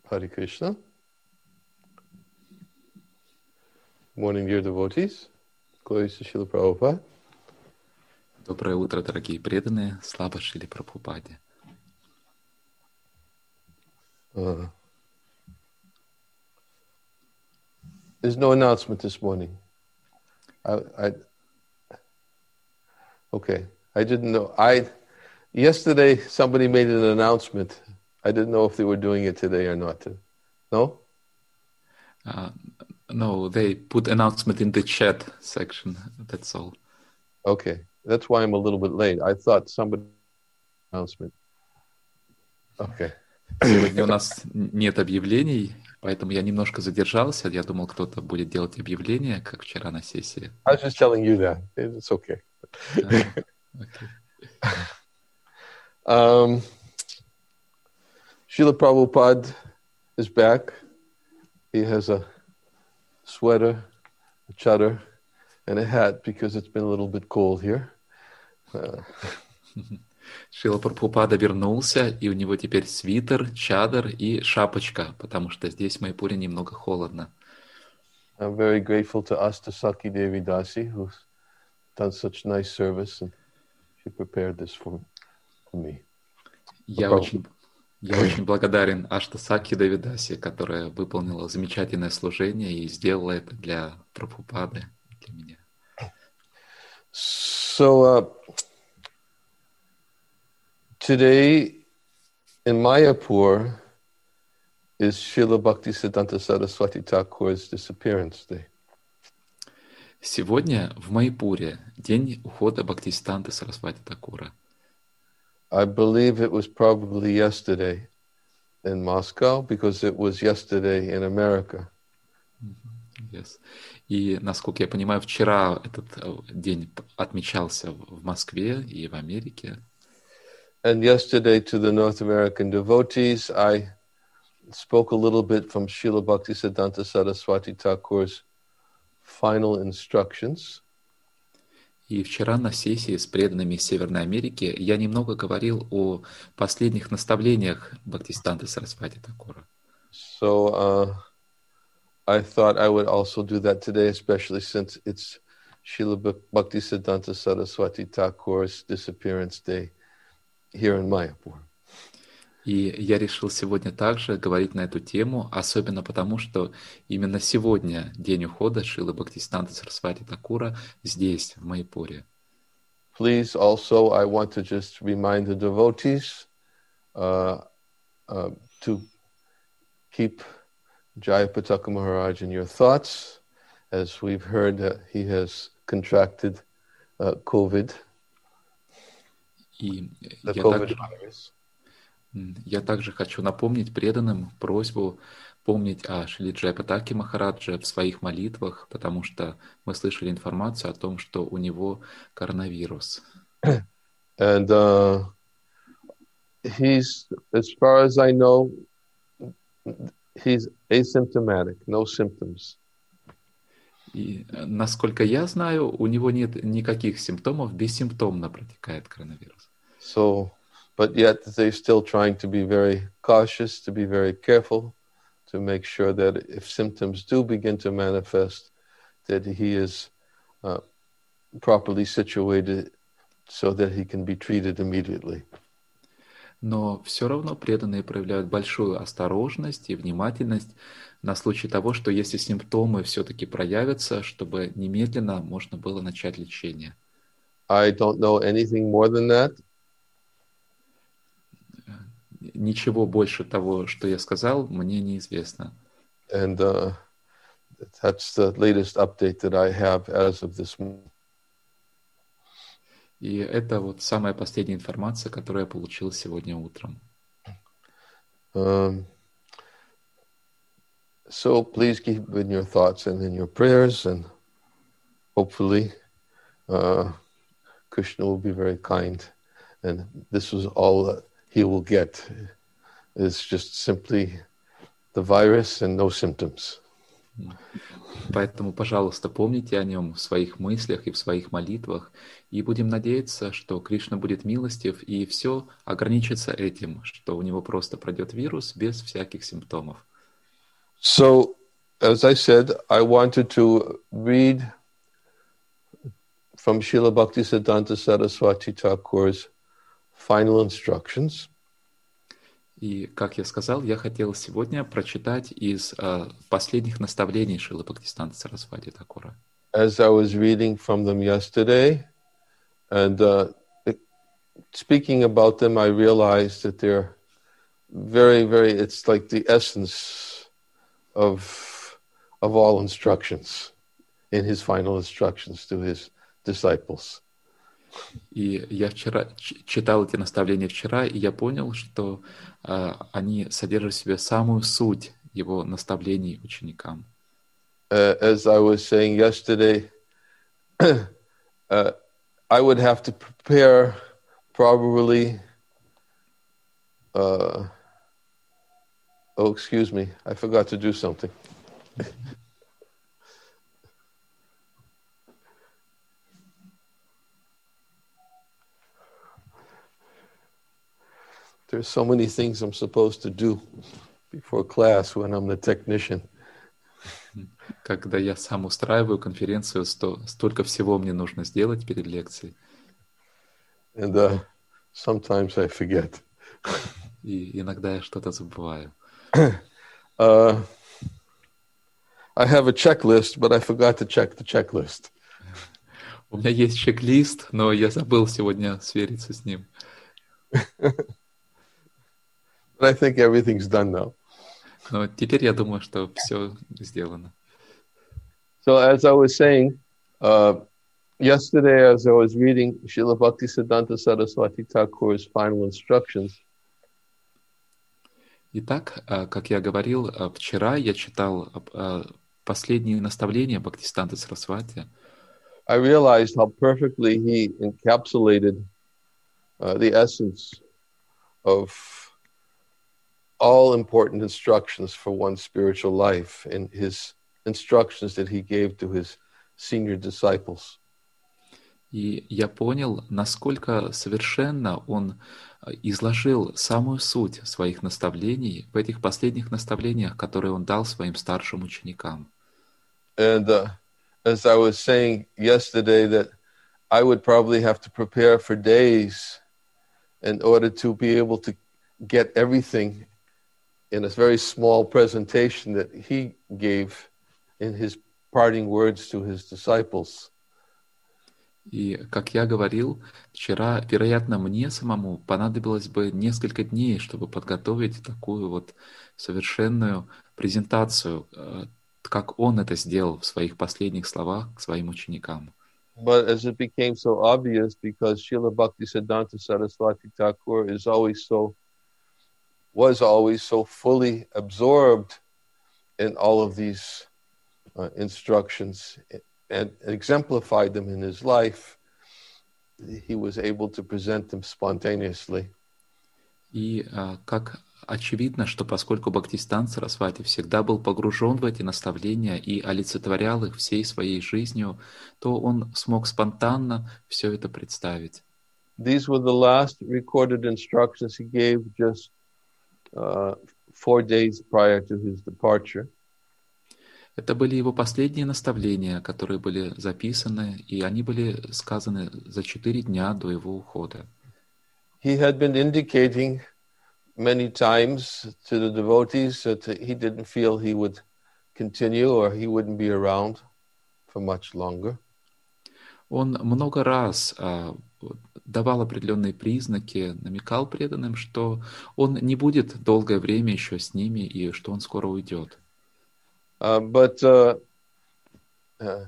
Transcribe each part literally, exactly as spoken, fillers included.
Hare Krishna. Morning, dear devotees. Glories to Srila Prabhupada. Доброе утро, дорогие преданные. Слава Шриле Прабхупаде. Uh, there's no announcement this morning. I, I, okay, I didn't know. I yesterday somebody made an announcement. I didn't know if they were doing it today or not. No? Uh, no, they put announcement in the chat section. That's all. Okay, that's why I'm a little bit late. I thought somebody announcement. Okay. Сегодня у нас нет объявлений, поэтому я немножко задержался. Я думал, кто-то будет делать объявления, как вчера на сессии. I was just telling you that. It's okay. Uh, okay. um, Srila Prabhupada is back. He has a sweater, a chadar, and a hat because it's been a little bit cold here. Uh, Шрила Прабхупада вернулся, и у него теперь свитер, чадр и шапочка, потому что здесь в Майпуре немного холодно. I'm very grateful to Astasaki Devi Dasi, who's done such nice service, and she prepared this for, for me. Я очень, я очень благодарен Аштасаки Девидаси, которая выполнила замечательное служение и сделала это для Прабхупады, для меня. So, uh, today in Mayapur is Srila Bhaktisiddhanta Saraswati Thakur's disappearance day. Сегодня в Майпуре день ухода Бхактисиданты Сарасвати Такура. I believe it was probably yesterday in Moscow because it was yesterday in America. Yes. И, насколько я понимаю, вчера этот день отмечался в Москве и в Америке. And yesterday to the North American devotees, I spoke a little bit from Srila Bhaktisiddhanta Saraswati Thakur's final instructions. И вчера на сессии с преданными из Северной Америки я немного говорил о последних наставлениях Бхактисиданты Сарасвати Такура. So uh, I thought I would also do that today, especially since it's Srila Bhaktisiddhanta Saraswati Thakur's disappearance day here in Mayapur. И я решил сегодня также говорить на эту тему, особенно потому, что именно сегодня день ухода Шрилы Бхактисиданты Сарасвати Такура здесь, в Майпуре. Please also, I want to just remind the devotees uh, uh, to keep Jayapataka Maharaj in your thoughts, as we've heard that he has contracted uh, COVID, И the я COVID также... virus. Я также хочу напомнить преданным просьбу помнить о Шриле Джайапатаке Махараджа в своих молитвах, потому что мы слышали информацию о том, что у него коронавирус. And uh, he's, as far as I know, he's asymptomatic, no symptoms. И, насколько я знаю, у него нет никаких симптомов, бессимптомно протекает коронавирус. So, but yet they're still trying to be very cautious, to be very careful, to make sure that if symptoms do begin to manifest, that he is uh, properly situated so that he can be treated immediately. Но все равно преданные проявляют большую осторожность и внимательность на случай того, что если симптомы все-таки проявятся, чтобы немедленно можно было начать лечение. I don't know anything more than that. Ничего больше того, что я сказал, мне неизвестно. And uh, that's the latest update that I have as of this morning. И это вот самая последняя информация, которую я получил сегодня утром. Um, so please keep in your thoughts and in your prayers, and hopefully uh, Krishna will be very kind, and this is all that he will get. It's just simply the virus and no symptoms. М. Поэтому, пожалуйста, помните о нем в своих мыслях и в своих молитвах, и будем надеяться, что Кришна будет милостив, и все ограничится этим, что у него просто пройдет вирус без всяких симптомов. So, as I said, I wanted to read from Srila Bhaktisiddhanta Saraswati Thakur's final instructions. И, как я сказал, я хотел сегодня прочитать из э, последних наставлений Шрилы Бхактисиданта Сарасвати Thakura. As I was reading from them yesterday, and uh, speaking about them, I realized that they're very, very, it's like the essence of, of all instructions in his final instructions to his disciples. И я вчера ч- читал эти наставления вчера, и я понял, что э, они содержат в себе самую суть его наставлений ученикам. Uh, as I was saying yesterday, uh, I would have to prepare probably, uh, oh, excuse me, I forgot to do something. There's so many things I'm supposed to do before class when I'm the technician. Когда я сам устраиваю конференцию, сто, столько всего мне нужно сделать перед лекцией. And uh, sometimes I forget. И иногда я что-то забываю. Uh, I have a checklist, but I forgot to check the checklist. У меня есть чек-лист, но я забыл сегодня свериться с ним. But I think everything's done now. Но теперь я думаю, что все сделано. So as I was saying, uh, yesterday as I was reading Srila Bhaktisiddhanta Saraswati Thakur's final instructions, Итак, а, как я говорил, а, вчера я читал а, последние наставления Бхактисиданты Сарасвати. I realized how perfectly he encapsulated uh, the essence of all important instructions for one's spiritual life in his instructions that he gave to his senior disciples. И я понял, насколько совершенно он а, изложил самую суть своих наставлений в этих последних наставлениях, которые он дал своим старшим ученикам. And uh, as I was saying yesterday, that I would probably have to prepare for days in order to be able to get everything in a very small presentation that he gave in his parting words to his disciples. И, как я говорил, вчера, вероятно, мне самому понадобилось бы несколько дней, чтобы подготовить такую вот совершенную презентацию, э, как он это сделал в своих последних словах к своим ученикам. But as it became so obvious, because Srila Bhaktisiddhanta Saraswati Thakur is always so, was always so fully absorbed in all of these uh, instructions and exemplified them in his life, he was able to present them spontaneously. И а, как очевидно, что поскольку Бхактисиданта Сарасвати всегда был погружен в эти наставления и олицетворял их всей своей жизнью, то он смог спонтанно все это представить. These were the last recorded instructions he gave just uh, four days prior to his departure. Это были его последние наставления, которые были записаны, и они были сказаны за четыре дня до его ухода. He had been indicating many times to the devotees that he didn't feel he would continue or he wouldn't be around for much longer. Он много раз а, давал определенные признаки, намекал преданным, что он не будет долгое время еще с ними и что он скоро уйдет. Uh, but, uh, uh,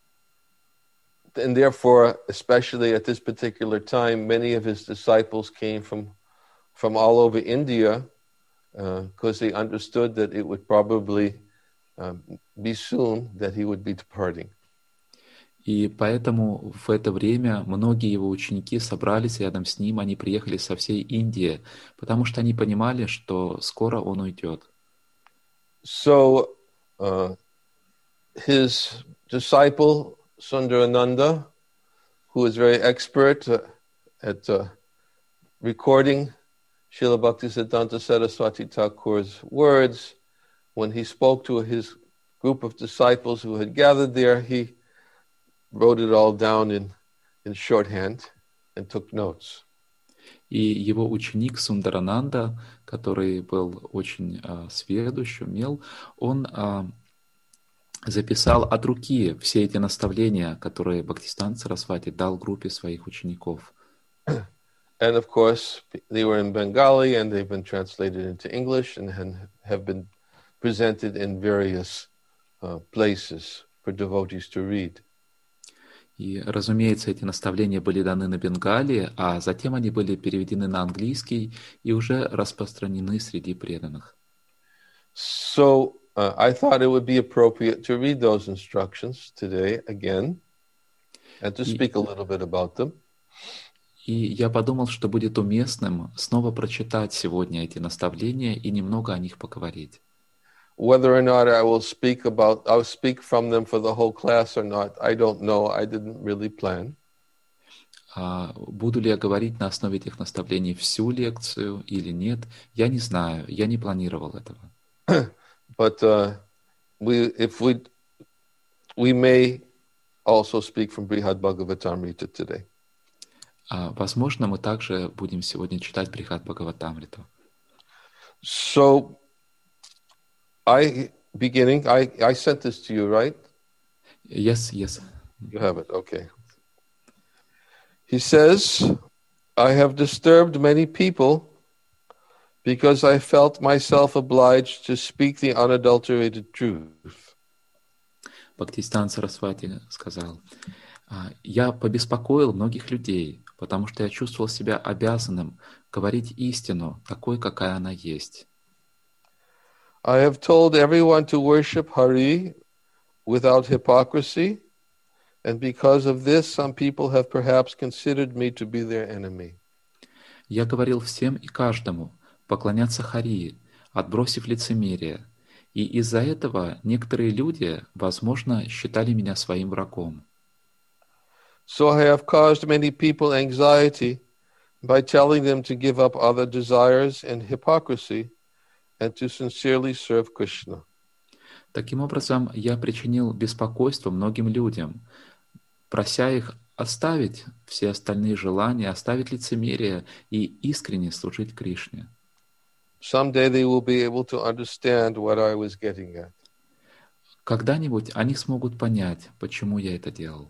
and therefore, especially at this particular time, many of his disciples came from, from all over India because uh, they understood that it would probably uh, be soon that he would be departing. И поэтому в это время многие его ученики собрались рядом с ним, они приехали со всей Индии, потому что они понимали, что скоро он уйдет. So, uh, his disciple, Sundarananda, who is very expert uh, at uh, recording Srila Bhaktisiddhanta Saraswati Thakur's words, when he spoke to his group of disciples who had gathered there, he wrote it all down in, in shorthand and took notes. И его ученик Сундарананда, который был очень а, сведущ, умел, он а, записал от руки все эти наставления, которые Бхактисиданта Сарасвати дал группе своих учеников. And of course, they were in Bengali and they've been translated into English and have been presented in various uh, places for devotees to read. И, разумеется, эти наставления были даны на Бенгалии, а затем они были переведены на английский и уже распространены среди преданных. So uh, I thought it would be appropriate to read those instructions today again and to speak a little bit about them. И я подумал, что будет уместным снова прочитать сегодня эти наставления и немного о них поговорить. Whether or not I will speak about, I'll speak from them for the whole class or not, I don't know. I didn't really plan. А буду ли я говорить на основе этих наставлений всю лекцию или нет, я не знаю, я не планировал этого. But uh, we, if we, we may also speak from Brihad Bhagavatamrita today. А, возможно, мы также будем сегодня читать Брихад Бхагаватамриту. So, I, beginning, I, I sent this to you, right? Yes, yes. You have it, okay. He says, I have disturbed many people because I felt myself obliged to speak the unadulterated truth. Бхактисиданта Сарасвати сказал, я побеспокоил многих людей, потому что я чувствовал себя обязанным говорить истину такой, какая она есть. I have told everyone to worship Hari without hypocrisy, and because of this, some people have perhaps considered me to be their enemy. Я говорил всем и каждому поклоняться Хари, отбросив лицемерие, и из-за этого некоторые люди, возможно, считали меня своим врагом. So I have caused many people anxiety by telling them to give up other desires and hypocrisy and to sincerely serve Krishna. Таким образом, я причинил беспокойство многим людям, прося их оставить все остальные желания, оставить лицемерие и искренне служить Кришне. Someday they will be able to understand what I was getting at. Когда-нибудь они смогут понять, почему я это делал.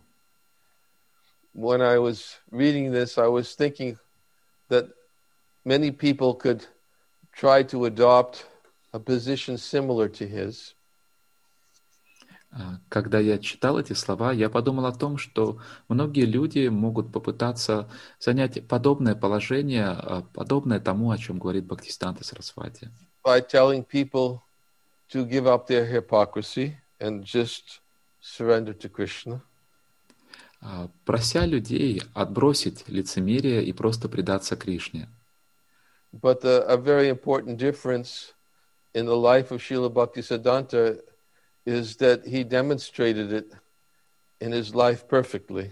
When I was reading this, I was thinking that many people could try to adopt a position similar to his. Когда я читал эти слова, я подумал о том, что многие люди могут попытаться занять подобное положение, подобное тому, о чем говорит Бхактисиданта Сарасвати. By telling people to give up their hypocrisy and just surrender to Krishna. Прося людей отбросить лицемерие и просто предаться Кришне. But a, a very important difference in the life of Srila Bhaktisiddhanta is that he demonstrated it in his life perfectly.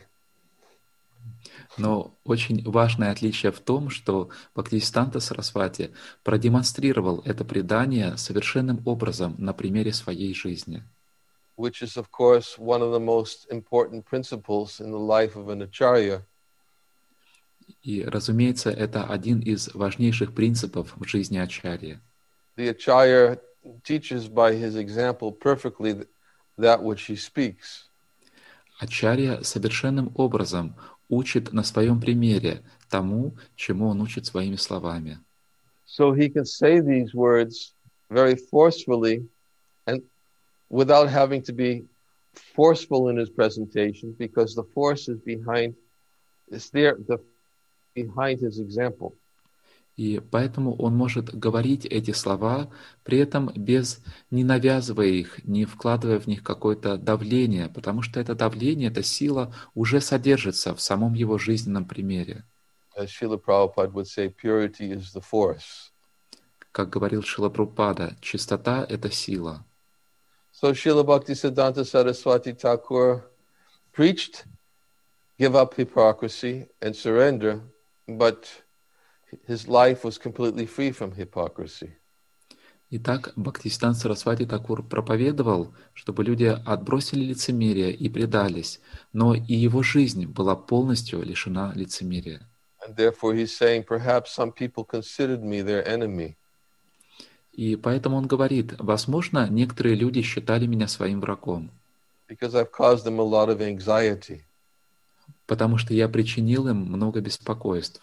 Но очень важное отличие в том, что Бхактисиданта Сарасвати продемонстрировал это предание совершенным образом на примере своей жизни. Which is, of course, one of the most important principles in the life of an acharya. И, разумеется, это один из важнейших принципов в жизни ачарьи. The acharya teaches by his example perfectly that which he speaks. Ачарья совершенным образом учит на своем примере тому, чему он учит своими словами. So he can say these words very forcefully and without having to be forceful in his presentation, because the force is behind, is there the, behind his example. И поэтому он может говорить эти слова, при этом без, не навязывая их, не вкладывая в них какое-то давление, потому что это давление, эта сила уже содержится в самом его жизненном примере. As Srila Prabhupada would say, purity is the force. Как говорил Шрила Прабхупада, чистота — это сила. So Srila Bhaktisiddhanta Saraswati Thakur preached, give up hypocrisy and surrender, but his life was completely free from hypocrisy. Итак, Бхактисиданта Сарасвати Такур проповедовал, чтобы люди отбросили лицемерие и предались, но и его жизнь была полностью лишена лицемерия. And therefore he's saying, perhaps some people considered me their enemy. И поэтому он говорит, возможно, некоторые люди считали меня своим врагом, Because I've caused them a lot of anxiety. потому что я причинил им много беспокойств.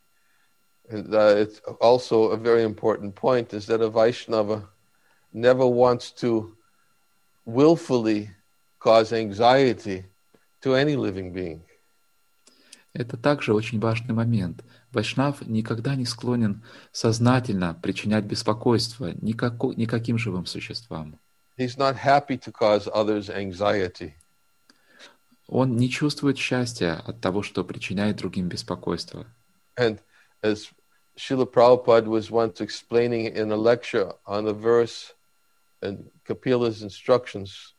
And uh, it's also a very important point is that a Vaishnava never wants to willfully cause anxiety to any living being. Это также очень важный момент. Вайшнав никогда не склонен сознательно причинять беспокойство никако- никаким живым существам. He's not happy to cause others anxiety. Он не чувствует счастья от того, что причиняет другим беспокойство. And as Srila Prabhupada was once explaining in a lecture on a verse in Kapila's instructions,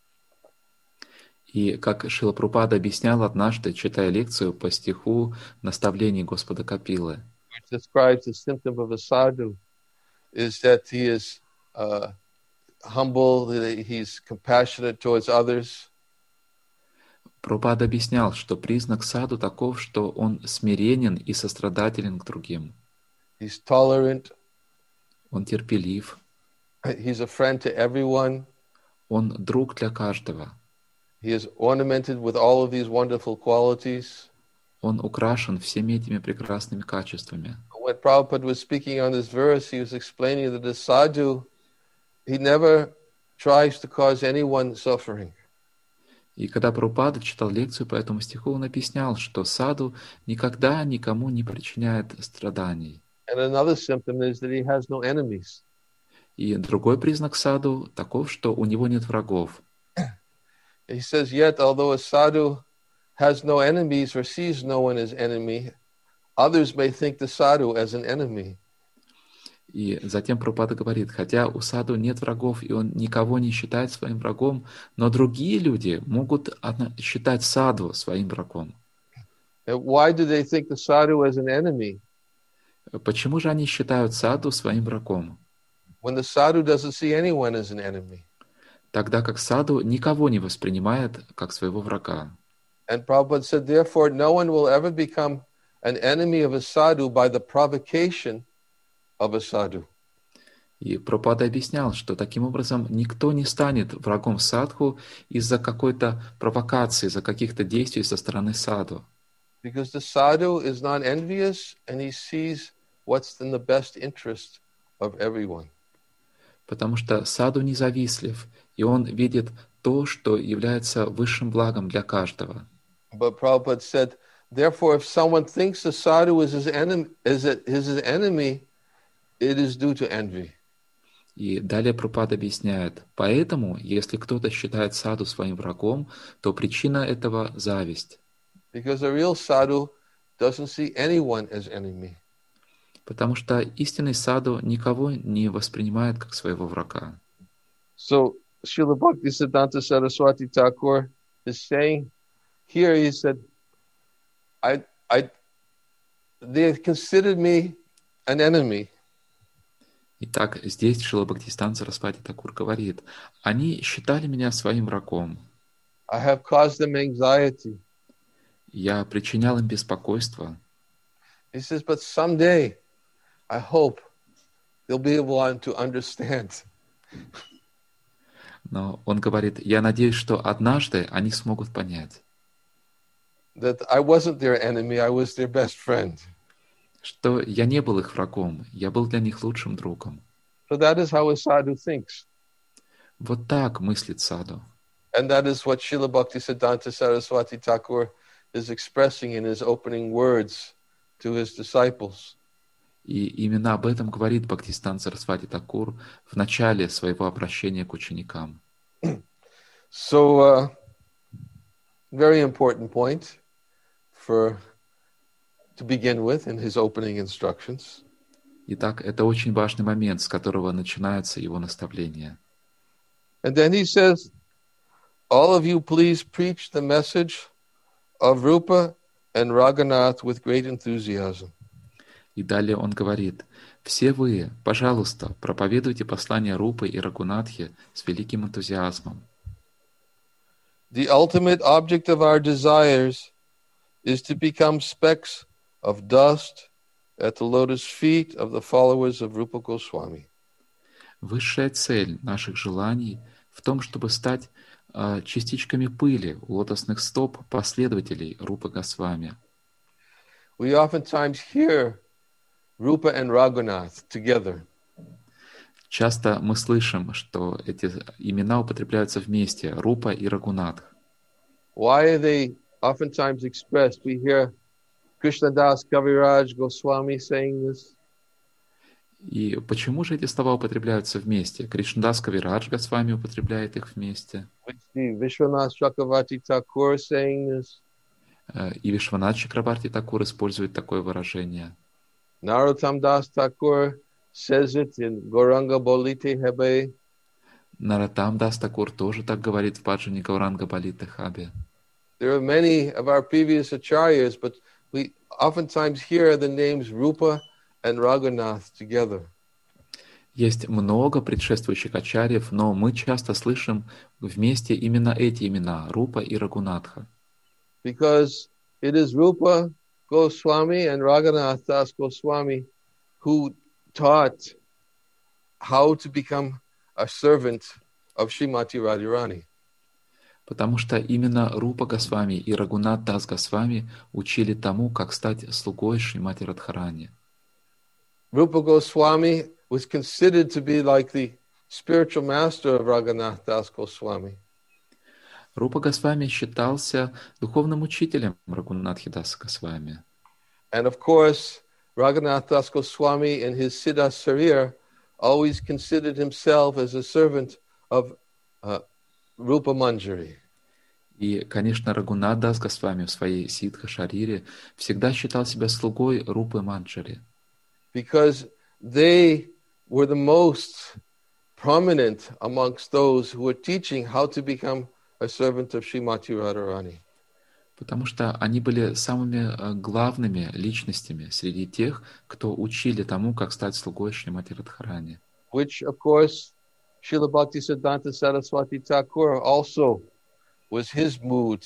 И как Шрила Прабхупада объяснял однажды, читая лекцию по стиху наставлений Господа Капилы, which describes the symptom of a sadhu, is that he is uh, humble, that he's compassionate towards others, Прабхупада объяснял, что признак саду таков, что он смиренен и сострадателен к другим. he's tolerant, Он терпелив, he's a friend to everyone, он друг для каждого. he is ornamented with all of these wonderful qualities. Он украшен всеми этими прекрасными качествами. When Prabhupada was speaking on this verse, he was explaining that the sadhu, he never tries to cause anyone suffering. И когда Прабхупада читал лекцию по этому стиху, он объяснял, что саду никогда никому не причиняет страданий. And another symptom is that he has no enemies. И другой признак саду таков, что у него нет врагов. He says, yet although a sadhu has no enemies or sees no one as enemy, others may think the sadhu as an enemy. И затем Прабхупада говорит, хотя у саду нет врагов, и он никого не считает своим врагом, но другие люди могут одно- считать саду своим врагом. And why do they think the sadhu as an enemy Почему же они считают саду своим врагом, when the sadhu doesn't see anyone as an enemy? тогда как саду никого не воспринимает как своего врага? And Prabhupada said, therefore, no one will ever become an enemy of a sadhu by the provocation of a sadhu. И Прабхупада объяснял, что таким образом никто не станет врагом садху из-за какой-то провокации, из-за каких-то действий со стороны саду. Because the sadhu is not envious and he sees what's in the best interest of everyone. Потому что саду независтлив, и он видит то, что является высшим благом для каждого. But Prabhupada said, therefore, if someone thinks the sadhu is his enemy, is, it, is his enemy, it is due to envy. И далее Прабхупада объясняет, поэтому, если кто-то считает саду своим врагом, то причина этого — зависть. Because a real sadhu doesn't see anyone as enemy. Потому что истинный саду никого не воспринимает как своего врага. So Srila Bhaktisiddhanta Saraswati Thakur is saying here, he said, I, I, they considered me an enemy. Итак, здесь Шрила Бхактисиданта Сарасвати Такур говорит, они считали меня своим врагом. I have caused them anxiety. Я причинял им беспокойство. He says, but someday, I hope they'll be able to understand. Но он говорит, я надеюсь, что однажды они смогут понять, That I wasn't their enemy, I was their best friend. что я не был их врагом, я был для них лучшим другом. So that is how a sadhu thinks. Вот так мыслит саду. And that is what Srila Bhaktisiddhanta Saraswati Thakur is expressing in his opening words to his disciples. И именно об этом говорит Бхактисиданта Сарасвати Такур в начале своего обращения к ученикам. So, uh, very important point for to begin with in his opening instructions. Итак, это очень важный момент, с которого начинаются его наставления. And then he says, all of you please preach the message of Rupa and Raghunath with great enthusiasm. И далее он говорит: «Все вы, пожалуйста, проповедуйте послание Рупы и Рагунатхи с великим энтузиазмом». The ultimate object of our desires is to become specks of dust at the lotus feet of the followers of Rupa Goswami. Высшая цель наших желаний в том, чтобы стать э, частичками пыли у лотосных стоп последователей Рупы Госвами. We oftentimes hear Rupa and Raghunath together. Часто мы слышим, что эти имена употребляются вместе, Рупа и Рагунатх. Why are they oftentimes expressed? We hear Krishnadas Kaviraj Goswami saying this. И почему же эти слова употребляются вместе? Кришнадас Кавирадж Госвами употребляет их вместе. We see Vishwanath Chakravarti Thakur saying this. Э, И Вишванат Чакрабарти Такур использует такое выражение. Narottam Das Thakur says it in Gauranga Bolite Hebe. Наратам Дас Такур тоже так говорит в Баджане Гауранга Балита Хабе. There are many of our previous acharyas, but we oftentimes hear the names Rupa and Raghunath together. Есть много предшествующих ачарьев, но мы часто слышим вместе именно эти имена — Рупа и Рагунатха. Because it is Rupa Goswami and Raghunath Das Goswami who taught how to become a servant of Srimati Radharani. Потому что именно Рупа Госвами и Рагунат Дас Госвами учили тому, как стать слугой Шримати Радхарани. Rupa Goswami was considered to be like the spiritual master of Raghunath Das Goswami. Рупа Госвами считался духовным учителем Рагунатхи Даса Госвами. And of course, Raghunath Das Goswami in his Siddha Sarir always considered himself as a servant of uh, Rupa Manjari. И, конечно, Рагунат Дас Госвами в своей Сидха Шарире всегда считал себя слугой Рупы Манджари. Because they were the most prominent amongst those who were teaching how to become a servant of Srimati Radharani. Потому что они были самыми э, главными личностями среди тех, кто учили тому, как стать слугой Шримати Радхарани. Which, of course, Srila Bhaktisiddhanta Saraswati Thakur also was his mood.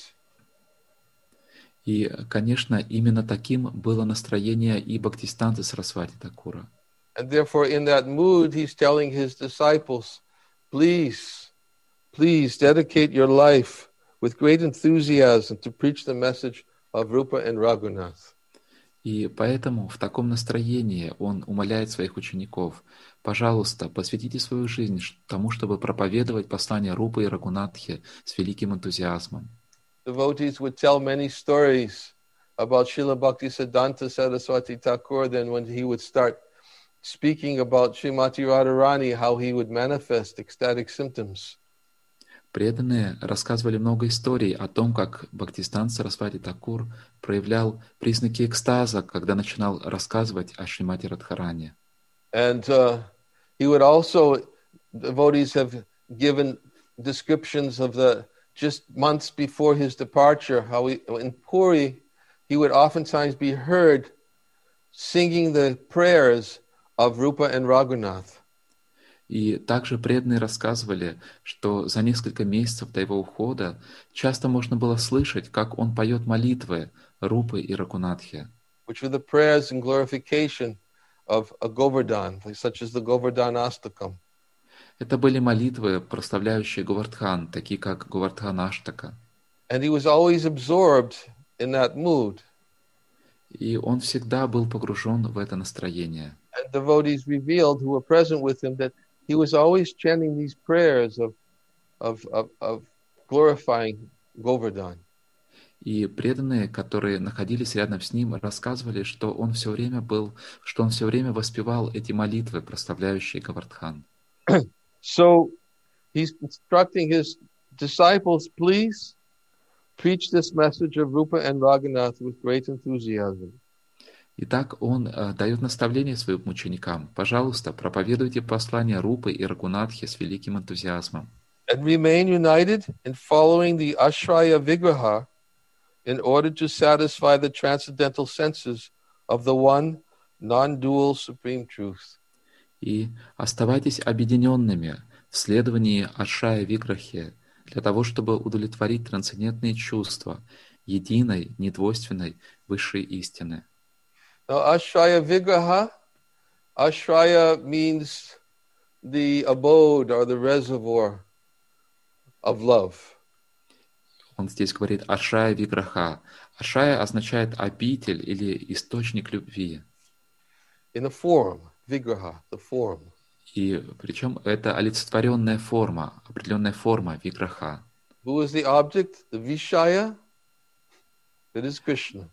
И, конечно, именно таким было настроение и Бхактисиданты Сарасвати Такура. And therefore, in that mood, he's telling his disciples, please, please dedicate your life with great enthusiasm to preach the message of Rupa and Raghunath. И поэтому в таком настроении он умоляет своих учеников: пожалуйста, посвятите свою жизнь тому, чтобы проповедовать послание Рупы и Рагунатхи с великим энтузиазмом. Devotees would tell many stories about Srila Bhaktisiddhanta Saraswati Thakur. Then when he would start speaking about Srimati Radharani, how he would manifest ecstatic symptoms. Преданные рассказывали много историй о том, как Бхактисиданта Сарасвати Такур проявлял признаки экстаза, когда начинал рассказывать о Шримати Радхарани. And uh, he would also, devotees have given descriptions of the just months before his departure, how he, in Puri, he would oftentimes be heard singing the prayers of Rupa and Raghunath. И также преданные рассказывали, что за несколько месяцев до его ухода часто можно было слышать, как он поет молитвы Рупы и Рагунатхи, which were the prayers and glorification of a Govardhan, such as the Govardhan Astakam. Это были молитвы, прославляющие Говардхан, такие как Говардхан Аштака. And he was always absorbed in that mood. И он всегда был погружен в это настроение. And devotees revealed who were present with him that he was always chanting these prayers of, of, of, of glorifying Govardhan. И преданные, которые находились рядом с ним, рассказывали, что он все время был, что он все время воспевал эти молитвы, прославляющие Говардхан. So he's instructing his disciples, please preach this message of Rupa and Raghunath with great enthusiasm. Итак, он э, дает наставление своим ученикам: пожалуйста, проповедуйте послание Рупы и Рагунатхи с великим энтузиазмом. and remain united in following the Ashraya Vigraha in order to satisfy the transcendental senses of the one non-dual supreme truth. И оставайтесь объединенными в следовании Ашрая Виграхе для того, чтобы удовлетворить трансцендентные чувства единой, недвойственной высшей истины. Now, Ashraya Vigraha, Ashraya means the abode or the reservoir of love. Он здесь говорит Ашрая Виграха. Ашрая означает обитель или источник любви. In a form, Vigraha, the form. И причем это олицетворенная форма, определенная форма Виграха. Who is the object? The Vishaya? It is Krishna.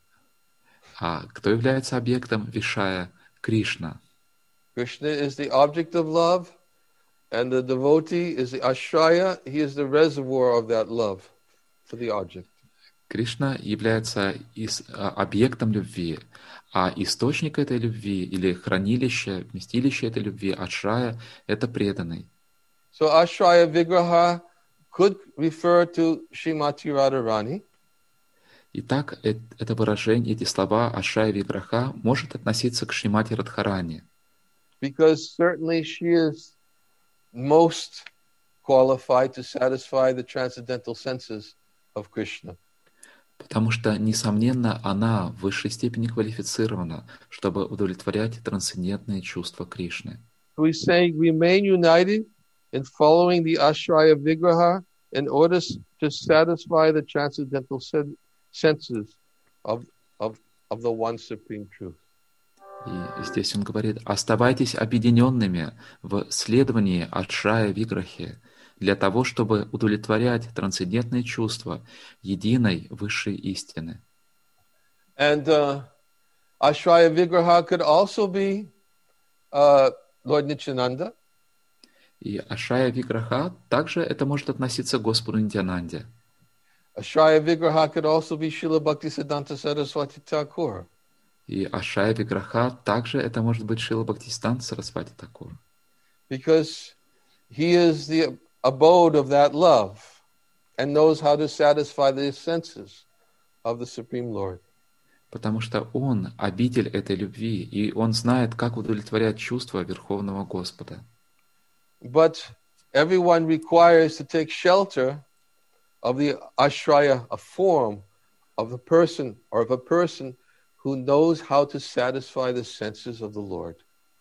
А кто является объектом Вишая? Кришна. Krishna is the object of love, and the devotee is the Ashraya. He is the reservoir of that love for the object. Кришна является ис, а, объектом любви, а источник этой любви или хранилище, вместилище этой любви, Ашрая, это преданный. So Ashraya Vigraha could refer to Srimati Radharani. Итак, это выражение, эти слова Ашрая Виграха может относиться к Шримати Радхарани. Because certainly she is most qualified to satisfy the transcendental senses of Krishna. Потому что, несомненно, она в высшей степени квалифицирована, чтобы удовлетворять трансцендентные чувства Кришны. We say remain united in following the Ashraya Vigraha in order to satisfy the transcendental sen- senses of, of, of the one supreme truth. И здесь он говорит, оставайтесь объединенными в следовании Ашрая Виграхе для того, чтобы удовлетворять трансцендентные чувства единой высшей истины. And uh, Ashraya Vigraha could also be uh, Lord Nityananda. И Ашрая Виграха также это может относиться к Господу Нитьянанде. Ashraya Vigraha could also be Srila Bhaktisiddhanta Saraswati Thakur. И Ашрая Виграха также это может быть Шрила Бхактисиданта Сарасвати Такур. Because he is the abode of that love and knows how to satisfy the senses of the Supreme Lord. Потому что он обитель этой любви, и он знает, как удовлетворять чувства Верховного Господа. But everyone requires to take shelter of the ashraya, a form of the person or of a person who knows how to satisfy the senses of the Lord.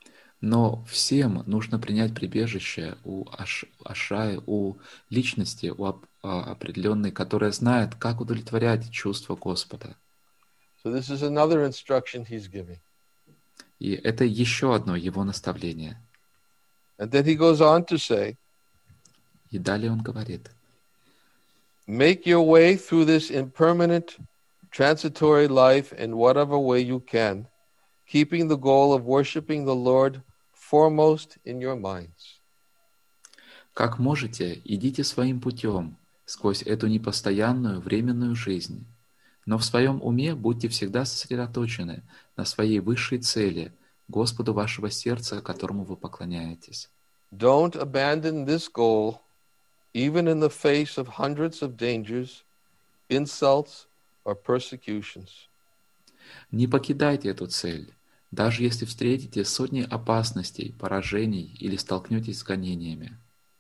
Но всем нужно принять прибежище у аш, ашраи, у личности, у об, а, определенной, которая знает, как удовлетворять чувства Господа. So this is another instruction he's giving. И это еще одно его наставление. And then he goes on to say, И далее он говорит, make your way through this impermanent, transitory life in whatever way you can, keeping the goal of worshiping the Lord foremost in your minds. как можете, идите своим путем сквозь эту непостоянную временную жизнь, но в своем уме будьте всегда сосредоточены на своей высшей цели, Господу вашего сердца, которому вы поклоняетесь. Don't abandon this goal, even in the face of hundreds of dangers, insults, or persecutions. Не покидайте эту цель, даже если встретите сотни опасностей, поражений или столкнетесь с гонениями.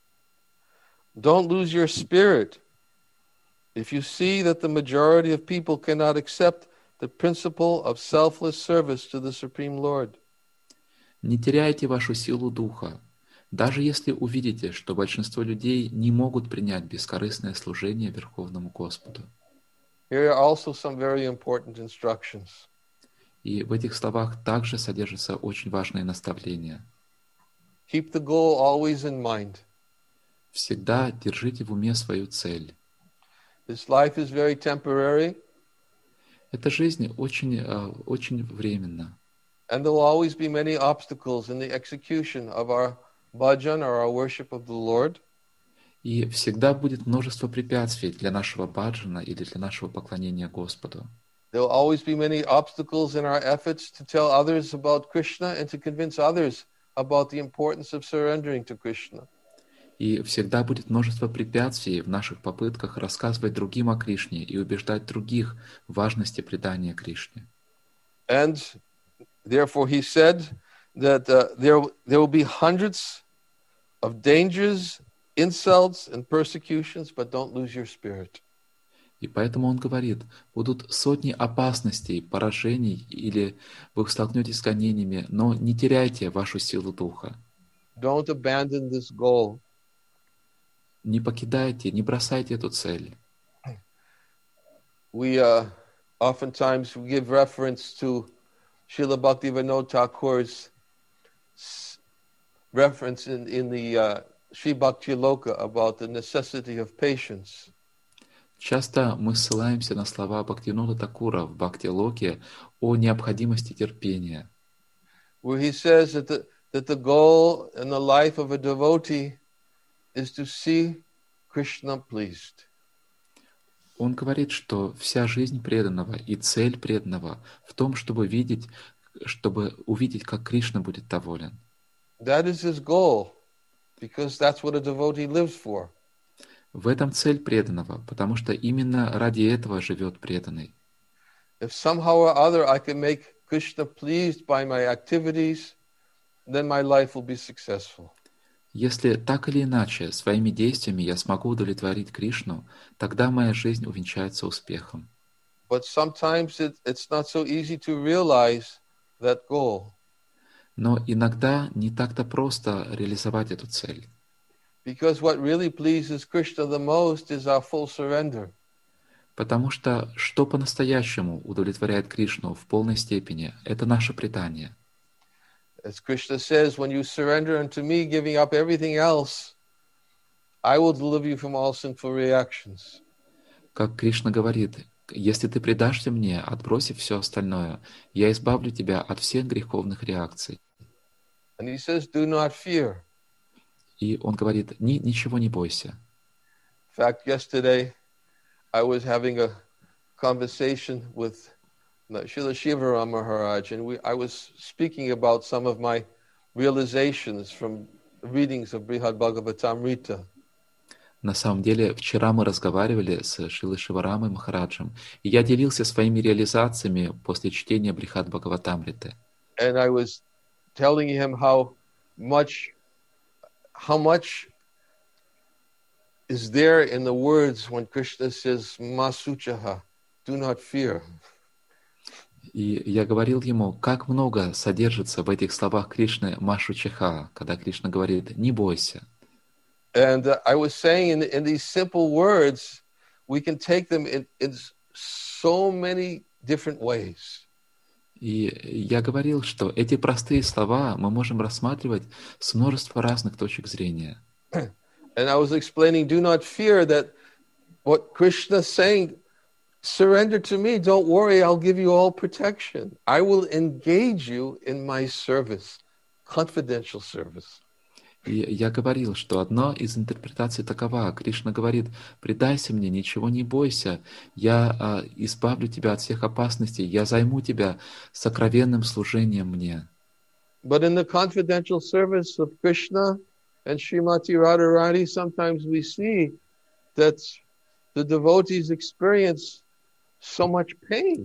Don't lose your spirit if you see that the majority of people cannot accept the principle of selfless service to the Supreme Lord. Не теряйте вашу силу духа, даже если увидите, что большинство людей не могут принять бескорыстное служение Верховному Господу. Here are also some very important instructions. И в этих словах также содержатся очень важные наставления. Keep the goal always in mind. Всегда держите в уме свою цель. This life is very temporary. Эта жизнь очень, очень временна. And there will always be many obstacles in the execution of our bhajan or our worship of the Lord. И всегда будет множество препятствий для нашего баджана или для нашего поклонения Господу. There will always be many obstacles in our efforts to tell others about Krishna and to convince others about the importance of surrendering to Krishna. И всегда будет множество препятствий в наших попытках рассказывать другим о Кришне и убеждать других в важности предания Кришне. And therefore he said that uh, there, there will be hundreds of dangers, insults, and persecutions, but don't lose your spirit. И поэтому он говорит, будут сотни опасностей, поражений, или вы столкнетесь с гонениями, но не теряйте вашу силу духа. Don't abandon this goal. Не покидайте, не бросайте эту цель. We uh, oftentimes we give reference to Srila Bhaktivinoda Thakur's reference in, in the uh, Sri Bhakti Loka about the necessity of patience. Часто мы ссылаемся на слова Бхактивинода Такура в Бхакти-локе о необходимости терпения, Where he says that the, that the goal in the life of a devotee is to see Krishna pleased. Он говорит, что вся жизнь преданного и цель преданного в том, чтобы видеть, чтобы увидеть, как Кришна будет доволен. That is his goal, because that's what a devotee lives for. В этом цель преданного, потому что именно ради этого живет преданный. If somehow or other I can make Krishna pleased by my activities, then my life will be successful. Если так или иначе своими действиями я смогу удовлетворить Кришну, тогда моя жизнь увенчается успехом. But sometimes it, it's not so easy to realize that goal. Но иногда не так-то просто реализовать эту цель. Because what really pleases Krishna the most is our full surrender. Потому что что по-настоящему удовлетворяет Кришну в полной степени, это наше предание. As Krishna says, when you surrender unto me, giving up everything else, I will deliver you from all sinful reactions. Как Кришна говорит, если ты предашься мне, отбросив все остальное, я избавлю тебя от всех греховных реакций. And he says, do not fear. И он говорит, Ни, ничего не бойся. In fact, yesterday I was having a conversation with Srila Shivaram Maharaj, and we, I was speaking about some of my realizations from readings of Brihad Bhagavatamrita. На самом деле, вчера мы разговаривали с Шрилой Шиварамой Махараджем, и я делился своими реализациями после чтения Брихад Бхагаватамриты. And I was telling him how much, how much is there in the words when Krishna says, Masuchaha, do not fear. И я говорил ему, как много содержится в этих словах Кришны Машу Чаха, когда Кришна говорит «не бойся». And uh, I was saying in, in these simple words, we can take them in, in so many different ways. И я говорил, что эти простые слова мы можем рассматривать с множества разных точек зрения. And I was explaining, do not fear, that what Krishna is saying, surrender to me, don't worry, I'll give you all protection. I will engage you in my service, confidential service. И я говорил, что одна из интерпретаций такова. Кришна говорит, предайся мне, ничего не бойся, я а, избавлю тебя от всех опасностей, я займу тебя сокровенным служением мне. But in the confidential service of Krishna and Srimati Radharani, sometimes we see that the devotees experience so much pain.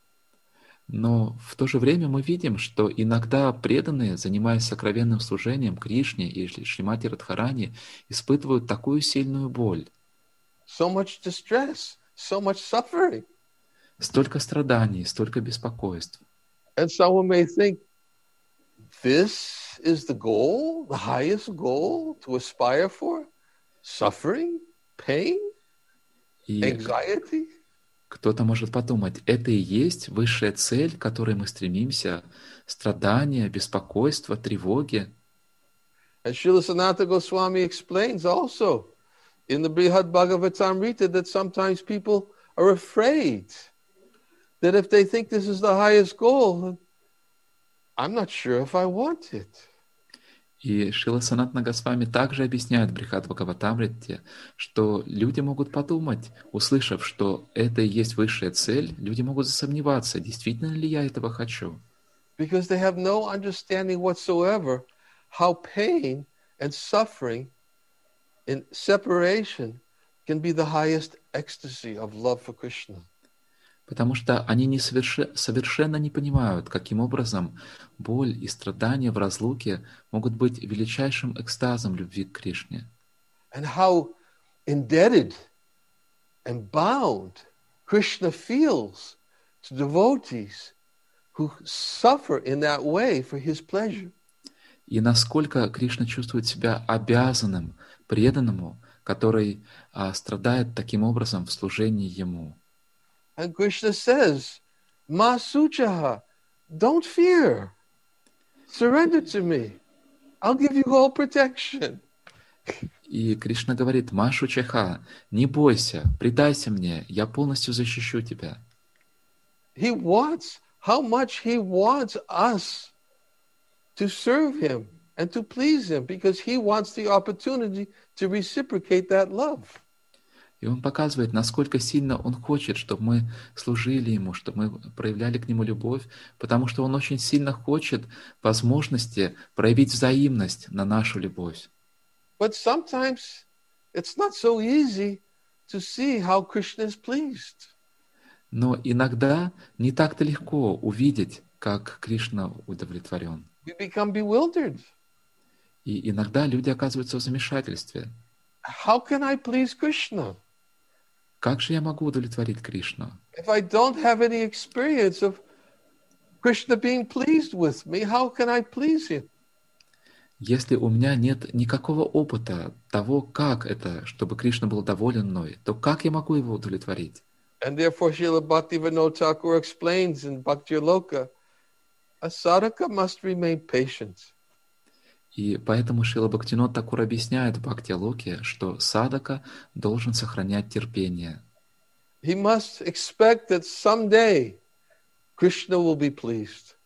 Но в то же время мы видим, что иногда преданные, занимаясь сокровенным служением Кришне и Шримати Радхарани, испытывают такую сильную боль. So much distress, so much suffering. Столько страданий, столько беспокойств. And someone may think, this is the goal, the highest goal to aspire for? Suffering, pain, И anxiety? кто-то может подумать, это и есть высшая цель, к которой мы стремимся, страдания, беспокойство, тревоги. And Srila Sanatana Goswami explains also in the Brihad Bhagavatamrita that sometimes people are afraid that if they think this is the highest goal, I'm not sure if I want it. И Шрила Санатана Госвами также объясняет в Брихад Бхагаватамрите, что люди могут подумать, услышав, что это и есть высшая цель, люди могут засомневаться, действительно ли я этого хочу. Because they have no understanding whatsoever how pain and suffering in separation can be the highest ecstasy of love for Krishna. Потому что они не соверше- совершенно не понимают, каким образом боль и страдания в разлуке могут быть величайшим экстазом любви к Кришне. And how indebted and bound Krishna feels to devotees who suffer in that way for his pleasure. И насколько Кришна чувствует себя обязанным преданному, который а, страдает таким образом в служении Ему. And Krishna says, Ma Suchaha, don't fear. Surrender to me. I'll give you all protection. И Кришна говорит: Машу Чаха, не бойся, предайся мне, я полностью защищу тебя. He wants, how much he wants us to serve him and to please him, because he wants the opportunity to reciprocate that love. И он показывает, насколько сильно он хочет, чтобы мы служили ему, чтобы мы проявляли к нему любовь, потому что он очень сильно хочет возможности проявить взаимность на нашу любовь. But sometimes it's not so easy to see how Krishna is pleased. Но иногда не так-то легко увидеть, как Кришна удовлетворен. We become bewildered. И иногда люди оказываются в замешательстве. How can I please Krishna Как же я могу удовлетворить Кришну, if I don't have any experience of Krishna being pleased with me? How can I please him? если у меня нет никакого опыта того, как это, чтобы Кришна был доволен мной, то как я могу его удовлетворить? And therefore, Srila Bhaktivinoda Thakur explains in Bhakti Loka, a sadhaka must remain patient. И поэтому Шрила Бхактивинода Тхакур объясняет в Бхакти-локе, что садака должен сохранять терпение. He must expect that someday Krishna will be pleased.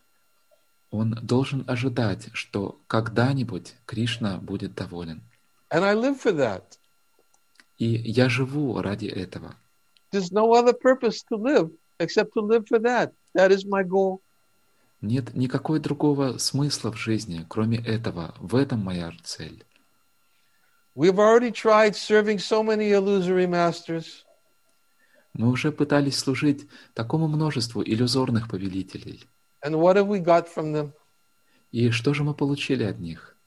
Он должен ожидать, что когда-нибудь Кришна будет доволен. And I live for that. И я живу ради этого. There's no other purpose to live except to live for that. That is my goal. Нет никакого другого смысла в жизни, кроме этого. В этом моя цель. We've already tried serving so many illusory masters. Мы уже пытались служить такому множеству иллюзорных повелителей. And what have we got from them? И что же мы получили от них?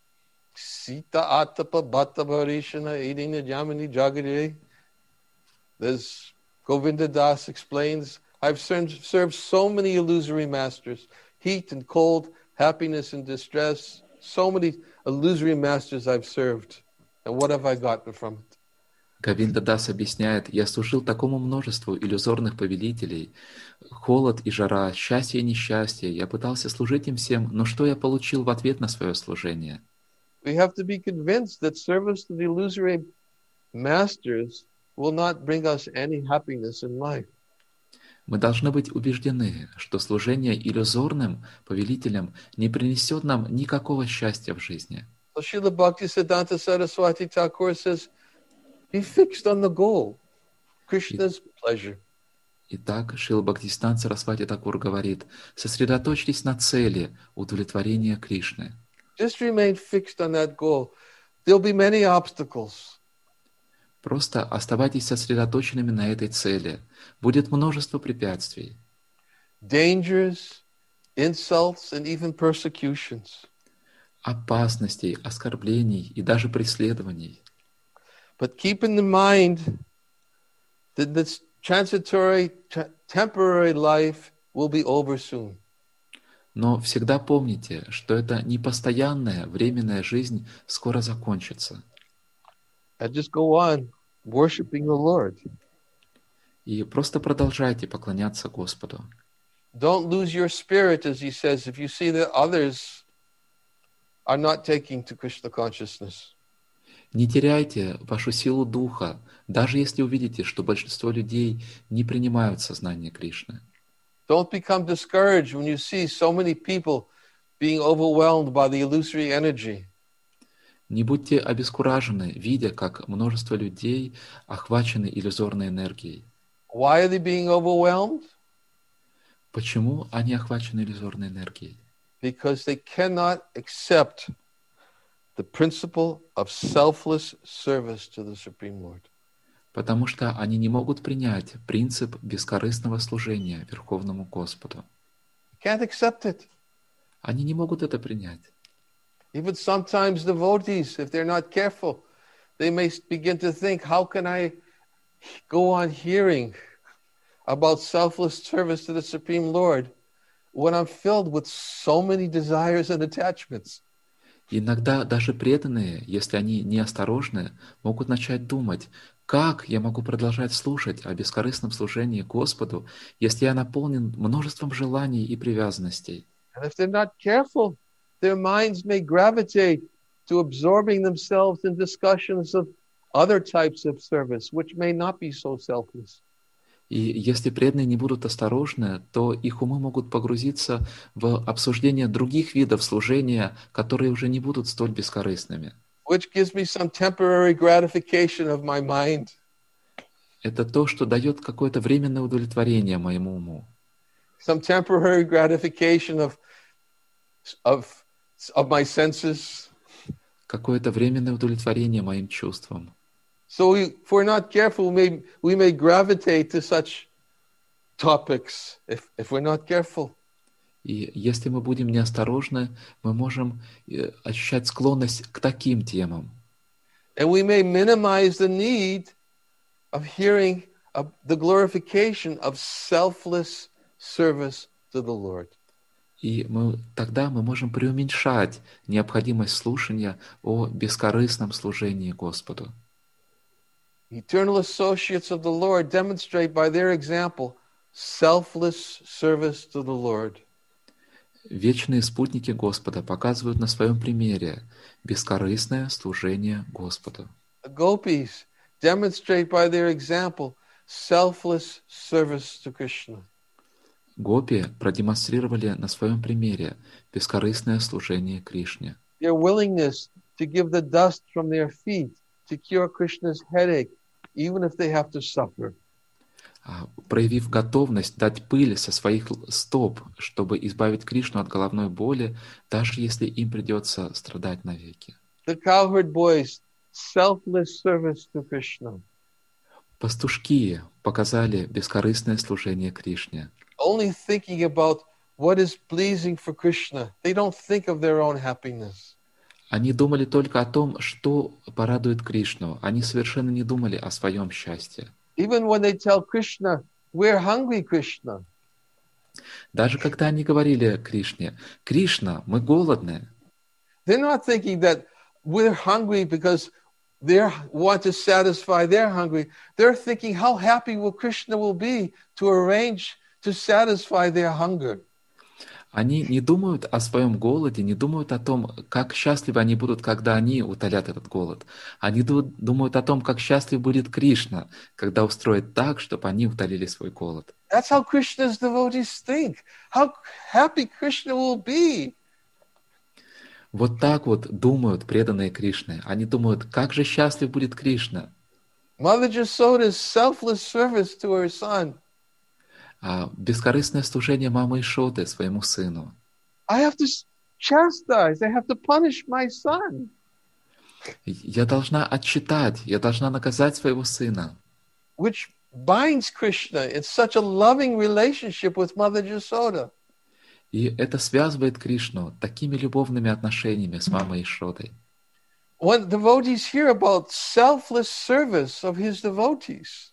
Sita Atapa Bhatta Bharishana Edina Jamini Jagade. There's Govinda Das explains, I've served, served so many illusory masters, heat and cold, happiness and distress, so many illusory masters I've served. And what have I gotten from it? Говинда Дас объясняет: «Я служил такому множеству иллюзорных повелителей, холод и жара, счастье и несчастье. Я пытался служить им всем, но что я получил в ответ на свое служение?» We have to be convinced that service to the illusory masters will not bring us any happiness in life. Мы должны быть убеждены, что служение иллюзорным повелителям не принесет нам никакого счастья в жизни. So Srila Bhaktisiddhanta Saraswati Thakur says, be fixed on the goal, Krishna's pleasure. Итак, Шрила Бхактисиданта Сарасвати Тхакур говорит: сосредоточьтесь на цели удовлетворения Кришны. Just remain fixed on that goal. There'll be many obstacles. Просто оставайтесь сосредоточенными на этой цели. Будет множество препятствий. Dangers, insults, and even persecutions. Опасностей, оскорблений и даже преследований. But keep in mind that this transitory, t- temporary life will be over soon. Но всегда помните, что эта непостоянная, временная жизнь скоро закончится. And just go on worshiping the Lord. И просто продолжайте поклоняться Господу. Don't lose your spirit, as he says, if you see that others are not taking to Krishna consciousness. Не теряйте вашу силу духа, даже если увидите, что большинство людей не принимают сознание Кришны. Don't become discouraged when you see so many people being overwhelmed by the illusory energy. Не будьте обескуражены, видя, как множество людей охвачены иллюзорной энергией. Why are they being overwhelmed? Почему они охвачены иллюзорной энергией? Because they cannot accept the principle of selfless service to the Supreme Lord. Потому что они не могут принять принцип бескорыстного служения Верховному Господу. Can't accept it. Они не могут это принять. Even sometimes devotees, if they're not careful, they may begin to think, how can I go on hearing about selfless service to the Supreme Lord when I'm filled with so many desires and attachments? Иногда даже преданные, если они неосторожны, могут начать думать, как я могу продолжать слушать о бескорыстном служении Господу, если я наполнен множеством желаний и привязанностей. And if they're not careful, their minds may gravitate to absorbing themselves in discussions of other types of service, which may not be so selfless. И если преданные не будут осторожны, то их умы могут погрузиться в обсуждение других видов служения, которые уже не будут столь бескорыстными. Which gives me some temporary gratification of my mind. Это то, что дает какое-то временное удовлетворение моему уму. Some temporary gratification of, of, of my senses. Какое-то временное удовлетворение моим чувствам. So we, if we're not careful, we may, we may gravitate to such topics if, if we're not careful. И если мы будем неосторожны, мы можем ощущать склонность к таким темам. And we may minimize the need of hearing of the glorification of selfless service to the Lord. И мы, тогда мы можем преуменьшать необходимость слушания о бескорыстном служении Господу. Eternal associates of the Lord demonstrate by their example selfless service to the Lord. Вечные спутники Господа показывают на своем примере бескорыстное служение Господу. The gopis demonstrate by their example selfless service to Krishna. Гопи продемонстрировали на своем примере бескорыстное служение Кришне. Their willingness to give the dust from their feet to cure Krishna's headache, even if they have to suffer. Проявив готовность дать пыль со своих стоп, чтобы избавить Кришну от головной боли, даже если им придется страдать навеки. The cowherd boys, selfless service to Krishna. Пастушки показали бескорыстное служение Кришне. Only thinking about what is pleasing for Krishna. They don't think of their own happiness. Они думали только о том, что порадует Кришну. Они совершенно не думали о своем счастье. Even when they tell Krishna, we're hungry, Krishna. Даже когда они говорили Кришне, «Кришна, мы голодны», they're not thinking that we're hungry because they want to satisfy their hungry. They're thinking how happy will Krishna will be to arrange to satisfy their hunger. Они не думают о своем голоде, не думают о том, как счастливы они будут, когда они утолят этот голод. Они думают о том, как счастлив будет Кришна, когда устроит так, чтобы они утолили свой голод. That's how Krishna's devotees think. How happy Krishna will be. Вот так вот думают преданные Кришны. Они думают, как же счастлив будет Кришна. Mother Jasoda's selfless service to her son. А бескорыстное служение мамы Ишоды своему сыну. I have to chastise, I have to punish my son. Я должна отчитать, я должна наказать своего сына. Which binds Krishna in such a loving relationship with Mother Jasoda. И это связывает Кришну такими любовными отношениями с мамой Ишодой. When devotees hear about selfless service of his devotees.